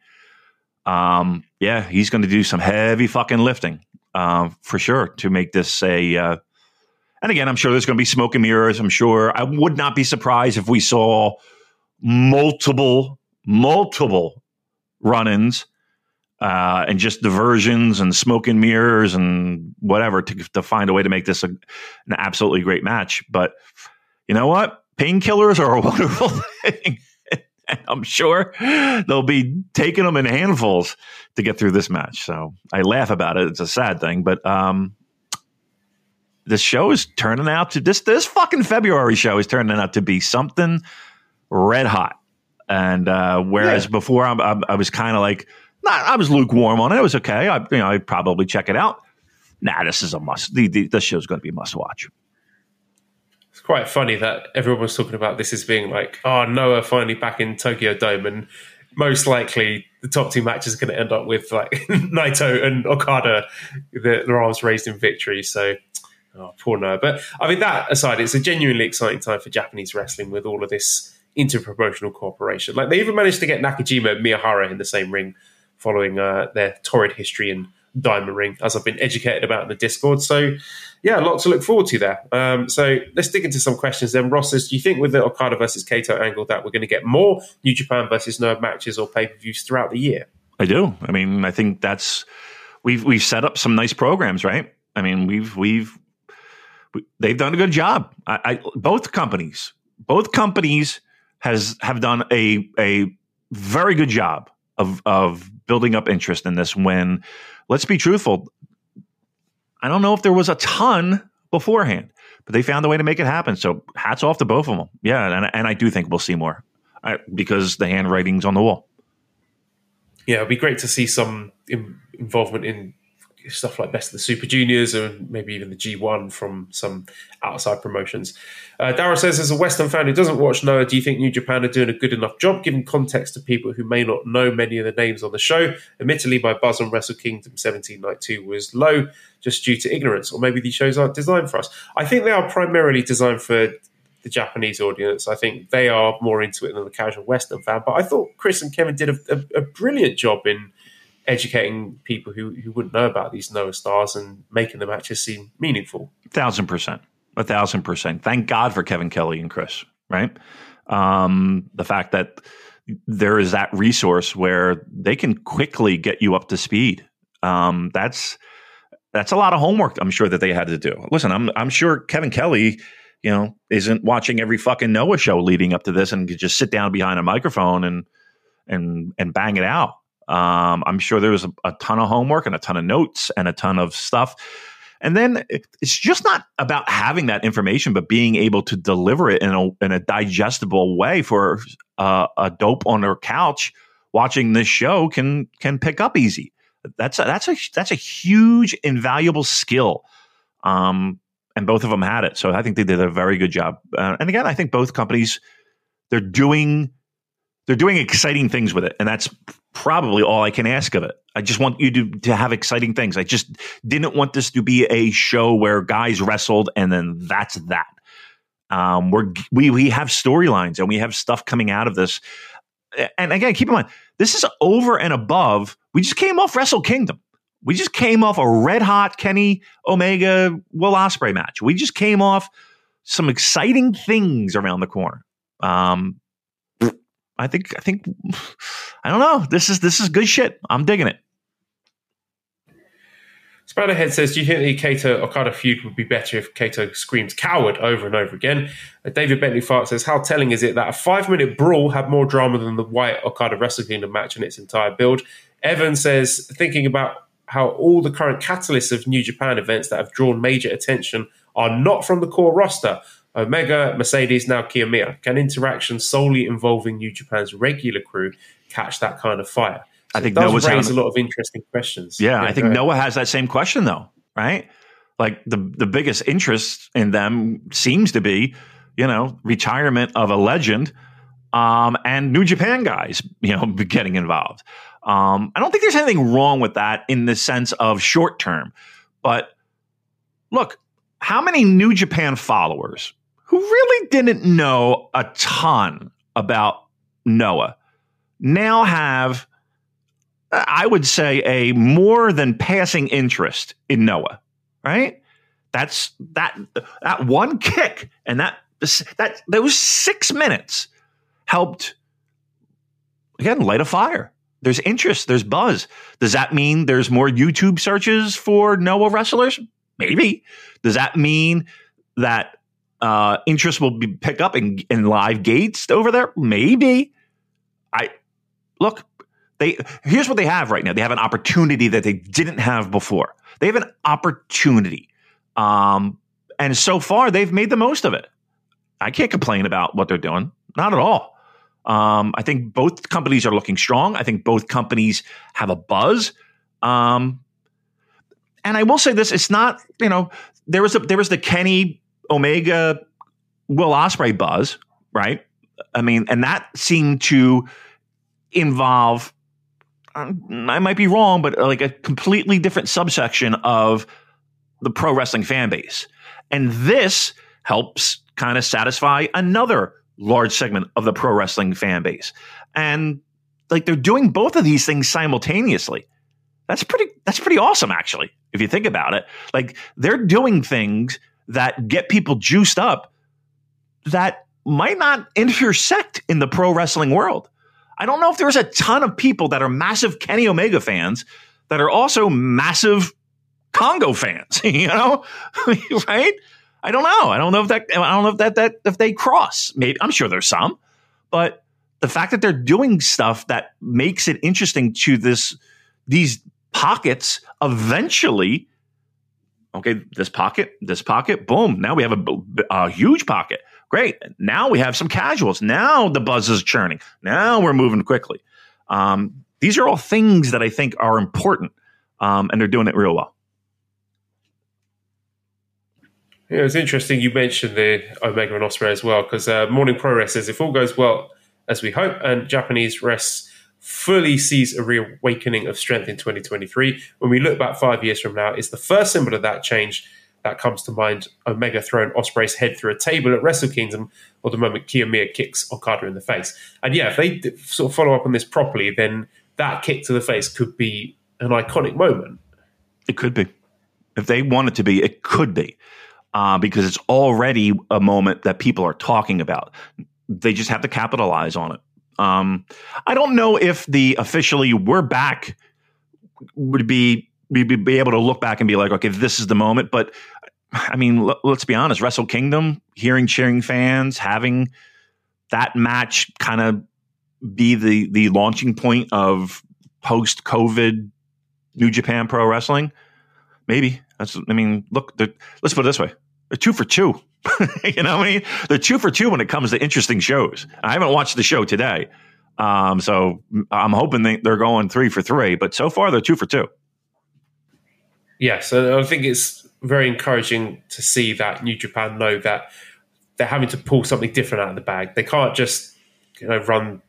Um, yeah, he's going to do some heavy fucking lifting uh, for sure to make this a. Uh, and again, I'm sure there's going to be smoke and mirrors. I'm sure I would not be surprised if we saw multiple multiple run-ins uh, and just diversions and smoke and mirrors and whatever to, to find a way to make this a, an absolutely great match. But you know what? Painkillers are a wonderful thing. And I'm sure they'll be taking them in handfuls to get through this match. So I laugh about it. It's a sad thing, but um, this show is turning out to this, this fucking February show is turning out to be something red hot. And uh, whereas yeah. before I, I, I was kind of like, nah, I was lukewarm on it. It was okay. I, you know, I'd probably check it out. Nah, this is a must. The, the, this show's going to be a must watch. It's quite funny that everyone was talking about this as being like, oh, Noah finally back in Tokyo Dome, and most likely the top two matches are going to end up with like Naito and Okada, the, their arms raised in victory. So, oh, poor Noah. But I mean, that aside, it's a genuinely exciting time for Japanese wrestling with all of this interpromotional cooperation. Like they even managed to get Nakajima and Miyahara in the same ring following uh, their torrid history in Diamond Ring, as I've been educated about in the Discord. So yeah, a lot to look forward to there. Um, so let's dig into some questions then. Ross says, do you think with the Okada versus Kato angle that we're going to get more New Japan versus Noah matches or pay-per-views throughout the year? I do. I mean, I think that's we've we've set up some nice programs, right? I mean, we've we've we, they've done a good job. I, I both companies, both companies has have done a a very good job of of building up interest in this. When, let's be truthful, I don't know if there was a ton beforehand, but they found a way to make it happen. So hats off to both of them. Yeah, and and I do think we'll see more I, because the handwriting's on the wall. Yeah, it'd be great to see some in, involvement in stuff like Best of the Super Juniors and maybe even the G one from some outside promotions. Uh, Darryl says, as a Western fan who doesn't watch Noah, do you think New Japan are doing a good enough job giving context to people who may not know many of the names on the show? Admittedly, my buzz on Wrestle Kingdom seventeen night two was low just due to ignorance, or maybe these shows aren't designed for us. I think they are primarily designed for the Japanese audience. I think they are more into it than the casual Western fan. But I thought Chris and Kevin did a, a, a brilliant job in educating people who, who wouldn't know about these Noah stars and making the matches seem meaningful. A thousand percent. A thousand percent. Thank God for Kevin Kelly and Chris, right? Um, the fact that there is that resource where they can quickly get you up to speed. Um, that's that's a lot of homework I'm sure that they had to do. Listen, I'm I'm sure Kevin Kelly, you know, isn't watching every fucking Noah show leading up to this and could just sit down behind a microphone and and and bang it out. Um, I'm sure there was a, a ton of homework and a ton of notes and a ton of stuff. And then it's just not about having that information, but being able to deliver it in a, in a digestible way for uh, a dope on their couch watching this show can can pick up easy. That's a, that's a that's a huge, invaluable skill. Um, and both of them had it. So I think they did a very good job. Uh, and again, I think both companies, they're doing They're doing exciting things with it, and that's probably all I can ask of it. I just want you to, to have exciting things. I just didn't want this to be a show where guys wrestled and then that's that. Um, we're, we we have storylines and we have stuff coming out of this. And again, keep in mind, this is over and above. We just came off Wrestle Kingdom. We just came off a red hot Kenny Omega Will Ospreay match. We just came off some exciting things around the corner. Um, I think, I think, I don't know. This is, this is good shit. I'm digging it. Spannerhead says, do you think the Kato Okada feud would be better if Kato screams coward over and over again? Uh, David Bentley Fart says, how telling is it that a five minute brawl had more drama than the Wyatt Okada Wrestle Kingdom match in its entire build? Evan says, thinking about how all the current catalysts of New Japan events that have drawn major attention are not from the core roster. Omega, Mercedes, now Kiyomiya. Can interactions solely involving New Japan's regular crew catch that kind of fire? So I think it does Noah's raise having, a lot of interesting questions. Yeah, yeah I think Noah has that same question though, right? Like the the biggest interest in them seems to be, you know, retirement of a legend, um, and New Japan guys, you know, getting involved. Um, I don't think there's anything wrong with that in the sense of short term, but look, how many New Japan followers who really didn't know a ton about Noah now have, I would say, a more than passing interest in Noah, right? That's that that one kick and that that those six minutes helped, again, light a fire. There's interest, there's buzz. Does that mean there's more YouTube searches for Noah wrestlers? Maybe. Does that mean that uh, interest will be pick up in, in live gates over there? Maybe. I look. They here's what they have right now. They have an opportunity that they didn't have before. They have an opportunity, um, and so far they've made the most of it. I can't complain about what they're doing. Not at all. Um, I think both companies are looking strong. I think both companies have a buzz. Um, and I will say this: it's not, you know, there was a, there was the Kenny Omega Will Ospreay buzz, right? I mean, and that seemed to involve, um, I might be wrong, but like a completely different subsection of the pro wrestling fan base. And this helps kind of satisfy another large segment of the pro wrestling fan base. And like they're doing both of these things simultaneously. That's pretty, that's pretty awesome, actually, if you think about it. Like they're doing things that get people juiced up that might not intersect in the pro wrestling world. I don't know if there's a ton of people that are massive Kenny Omega fans that are also massive Congo fans, you know, right? I don't know. I don't know if that, I don't know if that, that, if they cross, maybe, I'm sure there's some, but the fact that they're doing stuff that makes it interesting to this, these pockets eventually, okay, this pocket, this pocket, boom. Now we have a, a huge pocket. Great. Now we have some casuals. Now the buzz is churning. Now we're moving quickly. Um, these are all things that I think are important, um, and they're doing it real well. Yeah, it's interesting you mentioned the Omega and Ospreay as well, because uh, Morning Progress says if all goes well as we hope and Japanese wrestling fully sees a reawakening of strength in twenty twenty-three, when we look back five years from now, it's the first symbol of that change that comes to mind. Omega throwing Ospreay's head through a table at Wrestle Kingdom, or the moment Kiyomiya kicks Okada in the face. And yeah, if they sort of follow up on this properly, then that kick to the face could be an iconic moment. It could be. If they want it to be, it could be. Uh, because it's already a moment that people are talking about. They just have to capitalize on it. Um, I don't know if the officially we're back would be, we'd be able to look back and be like, okay, this is the moment. But I mean, l- let's be honest, Wrestle Kingdom, hearing cheering fans, having that match kind of be the, the launching point of post-COVID New Japan Pro Wrestling. Maybe. That's, I mean, look, let's put it this way. They're two for two. You know what I mean? They're two for two when it comes to interesting shows. I haven't watched the show today. Um, so I'm hoping they, they're going three for three, but so far they're two for two. Yes, and I think it's very encouraging to see that New Japan know that they're having to pull something different out of the bag. They can't just, you know, run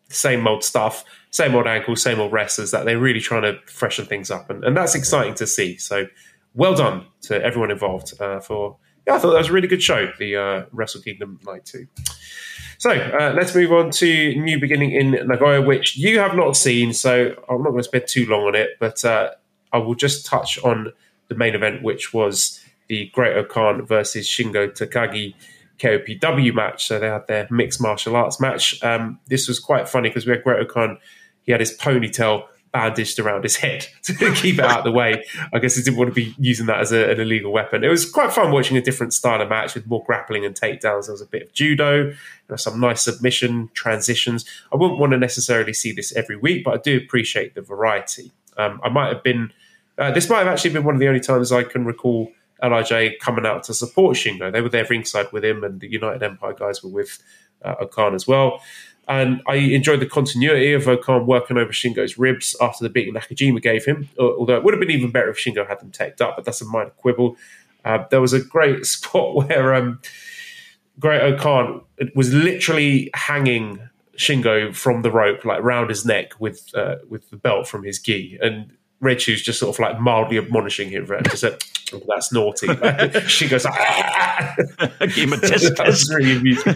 same old stuff, same old ankles, same old wrestlers, that they're really trying to freshen things up. And, and that's exciting to see. So well done to everyone involved uh, for, yeah, I thought that was a really good show, the uh, Wrestle Kingdom Night two. So uh, let's move on to New Beginning in Nagoya, which you have not seen, so I'm not going to spend too long on it, but uh, I will just touch on the main event, which was the Great-O-Khan versus Shingo Takagi K O P W match. So they had their mixed martial arts match. Um, this was quite funny because we had Great-O-Khan, he had his ponytail bandaged around his head to keep it out of the way. I guess he didn't want to be using that as a, an illegal weapon. It was quite fun watching a different style of match with more grappling and takedowns. There was a bit of judo, there were some nice submission transitions. I wouldn't want to necessarily see this every week, but I do appreciate the variety. Um, I might have been, uh, this might have actually been one of the only times I can recall L I J coming out to support Shingo. They were there ringside with him, and the United Empire guys were with uh, O-Khan as well. And I enjoyed the continuity of O-Khan working over Shingo's ribs after the beating Nakajima gave him, although it would have been even better if Shingo had them taped up, but that's a minor quibble. Uh, there was a great spot where um, Great-O-Khan was literally hanging Shingo from the rope, like round his neck with uh, with the belt from his gi. And Red Shoes just sort of like mildly admonishing him, right? Just said, oh, that's naughty. Shingo's like, ah! Give him a test. That was really amusing.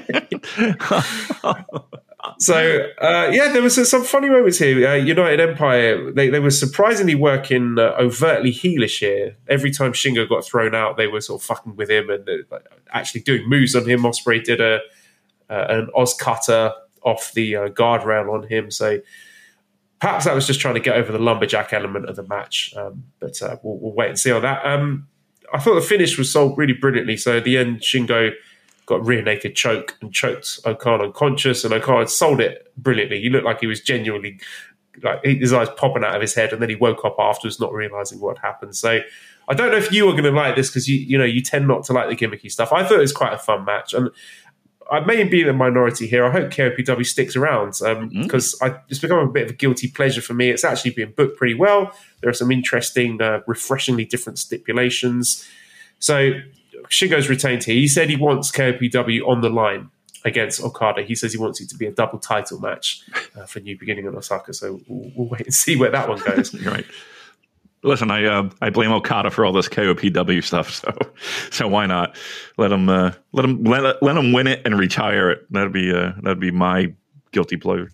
So, uh, yeah, there was some funny moments here. Uh, United Empire, they, they were surprisingly working uh, overtly heelish here. Every time Shingo got thrown out, they were sort of fucking with him and uh, actually doing moves on him. Ospreay did a uh, an Oz cutter off the uh, guardrail on him. So perhaps that was just trying to get over the lumberjack element of the match. Um, but uh, we'll, we'll wait and see on that. Um, I thought the finish was sold really brilliantly. So at the end, Shingo got a rear naked choke and choked O-Khan unconscious, and O-Khan sold it brilliantly. He looked like he was genuinely, like his eyes popping out of his head, and then he woke up afterwards not realizing what happened. So I don't know if you were going to like this because you you know you tend not to like the gimmicky stuff. I thought it was quite a fun match, and I may be the minority here. I hope K O P W sticks around because um, mm. it's become a bit of a guilty pleasure for me. It's actually been booked pretty well. There are some interesting, uh, refreshingly different stipulations. So Shingo's retained here. He said he wants K O P W on the line against Okada. He says he wants it to be a double title match uh, for New Beginning in Osaka. So we'll, we'll wait and see where that one goes. Right. Listen, I uh, I blame Okada for all this K O P W stuff, so so why not let him uh, let him let, let him win it and retire it? That'd be uh, that'd be my guilty pleasure.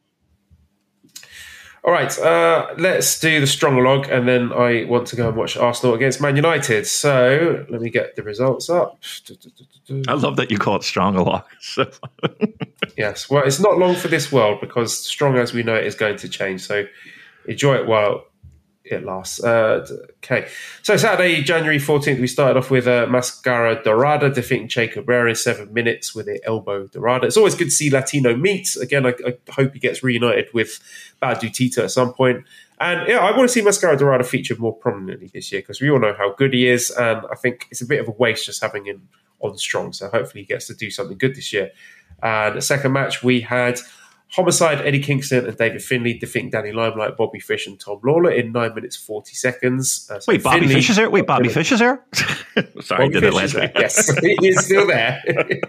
All right, uh, let's do the strong log, and then I want to go and watch Arsenal against Man United. So let me get the results up. I love that you call it strong log. So. Yes, well, it's not long for this world because strong as we know it is going to change. So enjoy it while it lasts. Uh, okay, so Saturday, January fourteenth, we started off with uh, Mascara Dorada defeating Che Cabrera in seven minutes with an elbow Dorada. It's always good to see Latino meet. Again, I, I hope he gets reunited with Badu Tito at some point. And yeah, I want to see Mascara Dorada featured more prominently this year because we all know how good he is. And I think it's a bit of a waste just having him on strong. So hopefully he gets to do something good this year. And the second match, we had Homicide, Eddie Kingston and David Finlay defeating Danny Limelight, Bobby Fish and Tom Lawler in nine minutes, forty seconds. Uh, so Wait, Bobby Finlay, Fish is there? Wait, Bobby Fish is there? Sorry, I did it last week. Yes, he is still there.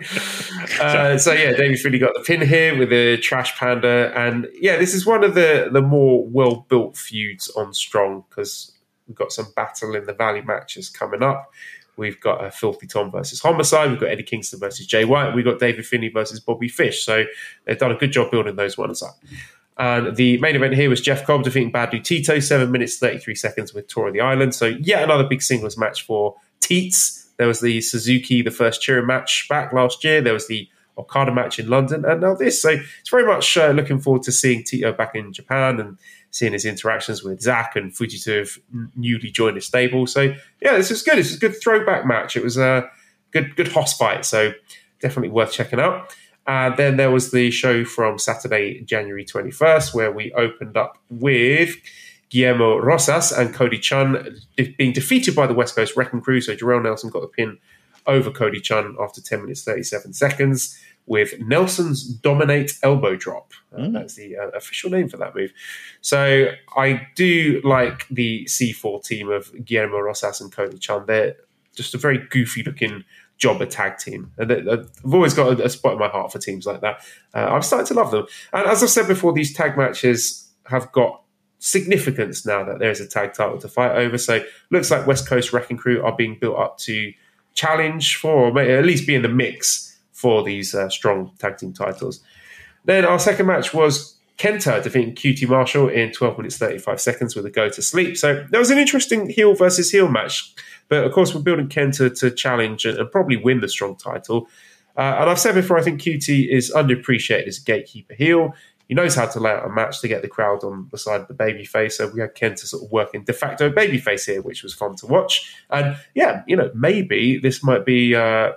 uh, so yeah, David Finlay got the pin here with the Trash Panda. And yeah, this is one of the, the more well-built feuds on Strong because we've got some Battle in the Valley matches coming up. We've got uh, Filthy Tom versus Homicide. We've got Eddie Kingston versus Jay White. We've got David Finlay versus Bobby Fish. So they've done a good job building those ones up. And the main event here was Jeff Cobb defeating Badu Tito, seven minutes, thirty-three seconds with Tour of the Island. So yet another big singles match for Teats. There was the Suzuki, the first cheering match back last year. There was the Okada match in London. And now this. So it's very much uh, looking forward to seeing Tito back in Japan and seeing his interactions with Zack and Fujita have newly joined his stable. So, yeah, this is good. This is a good throwback match. It was a good good hoss fight, so definitely worth checking out. And then there was the show from Saturday, January twenty-first, where we opened up with Guillermo Rosas and Cody Chun being defeated by the West Coast Wrecking Crew. So Jarrell Nelson got the pin over Cody Chun after ten minutes, thirty-seven seconds. With Nelson's Dominate Elbow Drop. Uh, mm. That's the uh, official name for that move. So I do like the C four team of Guillermo Rosas and Cody Chun. They're just a very goofy-looking jobber tag team. And I've always got a, a spot in my heart for teams like that. Uh, I'm starting to love them. And as I've said before, these tag matches have got significance now that there is a tag title to fight over. So looks like West Coast Wrecking Crew are being built up to challenge for, or at least be in the mix for these uh, strong tag team titles. Then our second match was Kenta defeating Q T Marshall in twelve minutes thirty-five seconds with a go to sleep. So that was an interesting heel versus heel match. But of course, we're building Kenta to challenge and, and probably win the strong title. Uh, and I've said before, I think Q T is underappreciated as a gatekeeper heel. He knows how to lay out a match to get the crowd on the side of the babyface. So we had Kenta sort of working de facto babyface here, which was fun to watch. And yeah, you know, maybe this might be. Uh,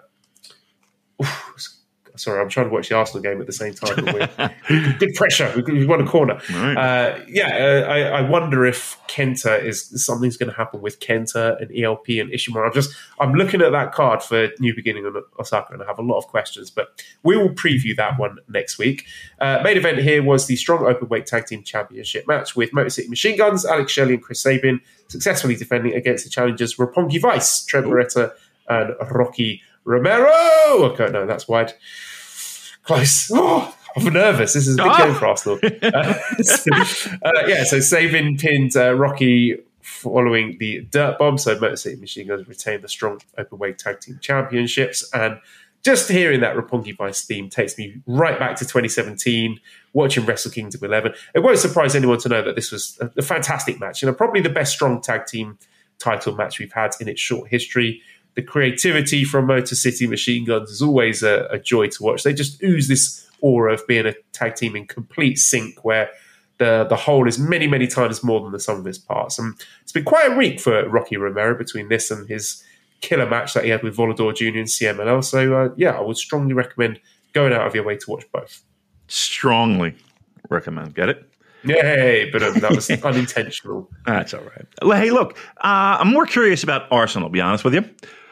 oof, sorry, I'm trying to watch the Arsenal game at the same time. But we're, good pressure. We won a corner. Right. Uh, yeah, uh, I, I wonder if Kenta is something's going to happen with Kenta and E L P and Ishimura. I'm just I'm looking at that card for New Beginning on Osaka, and I have a lot of questions. But we will preview that one next week. Uh, main event here was the Strong Openweight Tag Team Championship match with Motor City Machine Guns, Alex Shelley and Chris Sabin successfully defending against the challengers Roppongi Vice, Trent Beretta, and Rocky Romero. Okay, no, that's wide. Close. Oh, I'm nervous. This is a big oh. game for Arsenal. Uh, uh, yeah, so Sabin pinned uh, Rocky following the dirt bomb. So Motor City Machine Guns retained the Strong Openweight Tag Team Championships. And just hearing that Roppongi Vice theme takes me right back to twenty seventeen, watching Wrestle Kingdom eleven. It won't surprise anyone to know that this was a, a fantastic match. You know, probably the best strong tag team title match we've had in its short history. The creativity from Motor City Machine Guns is always a, a joy to watch. They just ooze this aura of being a tag team in complete sync, where the, the whole is many, many times more than the sum of its parts. And it's been quite a week for Rocky Romero between this and his killer match that he had with Volador Junior and C M L L. So, uh, yeah, I would strongly recommend going out of your way to watch both. Strongly recommend. Get it? Yay, but um, that was unintentional. That's all right. Hey, look, uh, I'm more curious about Arsenal, to be honest with you.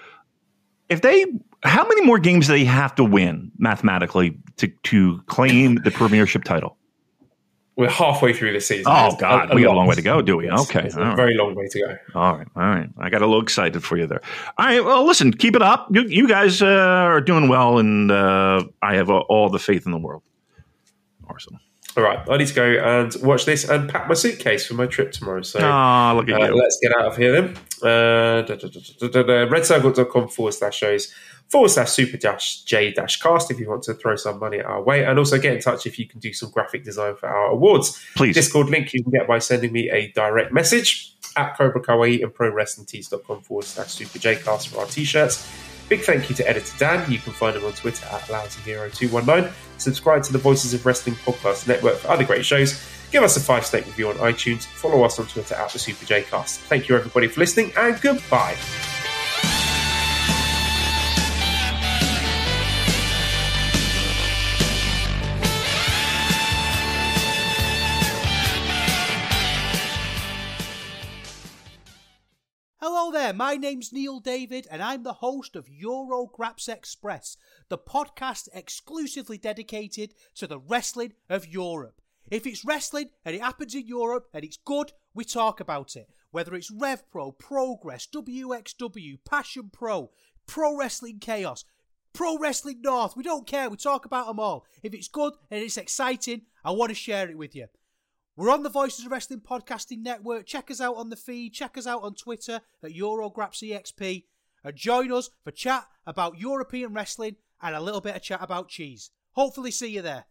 If they, how many more games do they have to win mathematically to, to claim the Premiership title? We're halfway through the season. Oh, God. A, a we got a long way to go, do we? Yes, okay. It's a very long way to go. All right. All right. I got a little excited for you there. All right. Well, listen, keep it up. You, you guys uh, are doing well, and uh, I have all, all the faith in the world. Arsenal. All right, I need to go and watch this and pack my suitcase for my trip tomorrow. So oh, look at uh, you. Let's get out of here then. Uh, da, da, da, da, da, redcircle.com forward slash shows forward slash super dash J dash cast if you want to throw some money our way. And also get in touch if you can do some graphic design for our awards. Please. Discord link you can get by sending me a direct message at Cobra Kawaii and pro wrestling tees.com forward slash super J cast for our t-shirts. Big thank you to editor Dan. You can find him on Twitter at lousy hero two one nine. Subscribe to the Voices of Wrestling Podcast Network for other great shows. Give us a five-star review on iTunes. Follow us on Twitter at the Super J Cast. Thank you everybody for listening, and goodbye. Hello there, my name's Neil David and I'm the host of Eurograps Express, the podcast exclusively dedicated to the wrestling of Europe. If it's wrestling and it happens in Europe and it's good, we talk about it. Whether it's RevPro, Progress, W X W, Passion Pro, Pro Wrestling Chaos, Pro Wrestling North, we don't care, we talk about them all. If it's good and it's exciting, I want to share it with you. We're on the Voices of Wrestling Podcasting Network. Check us out on the feed. Check us out on Twitter at EuroGrapsEXP. And join us for chat about European wrestling and a little bit of chat about cheese. Hopefully see you there.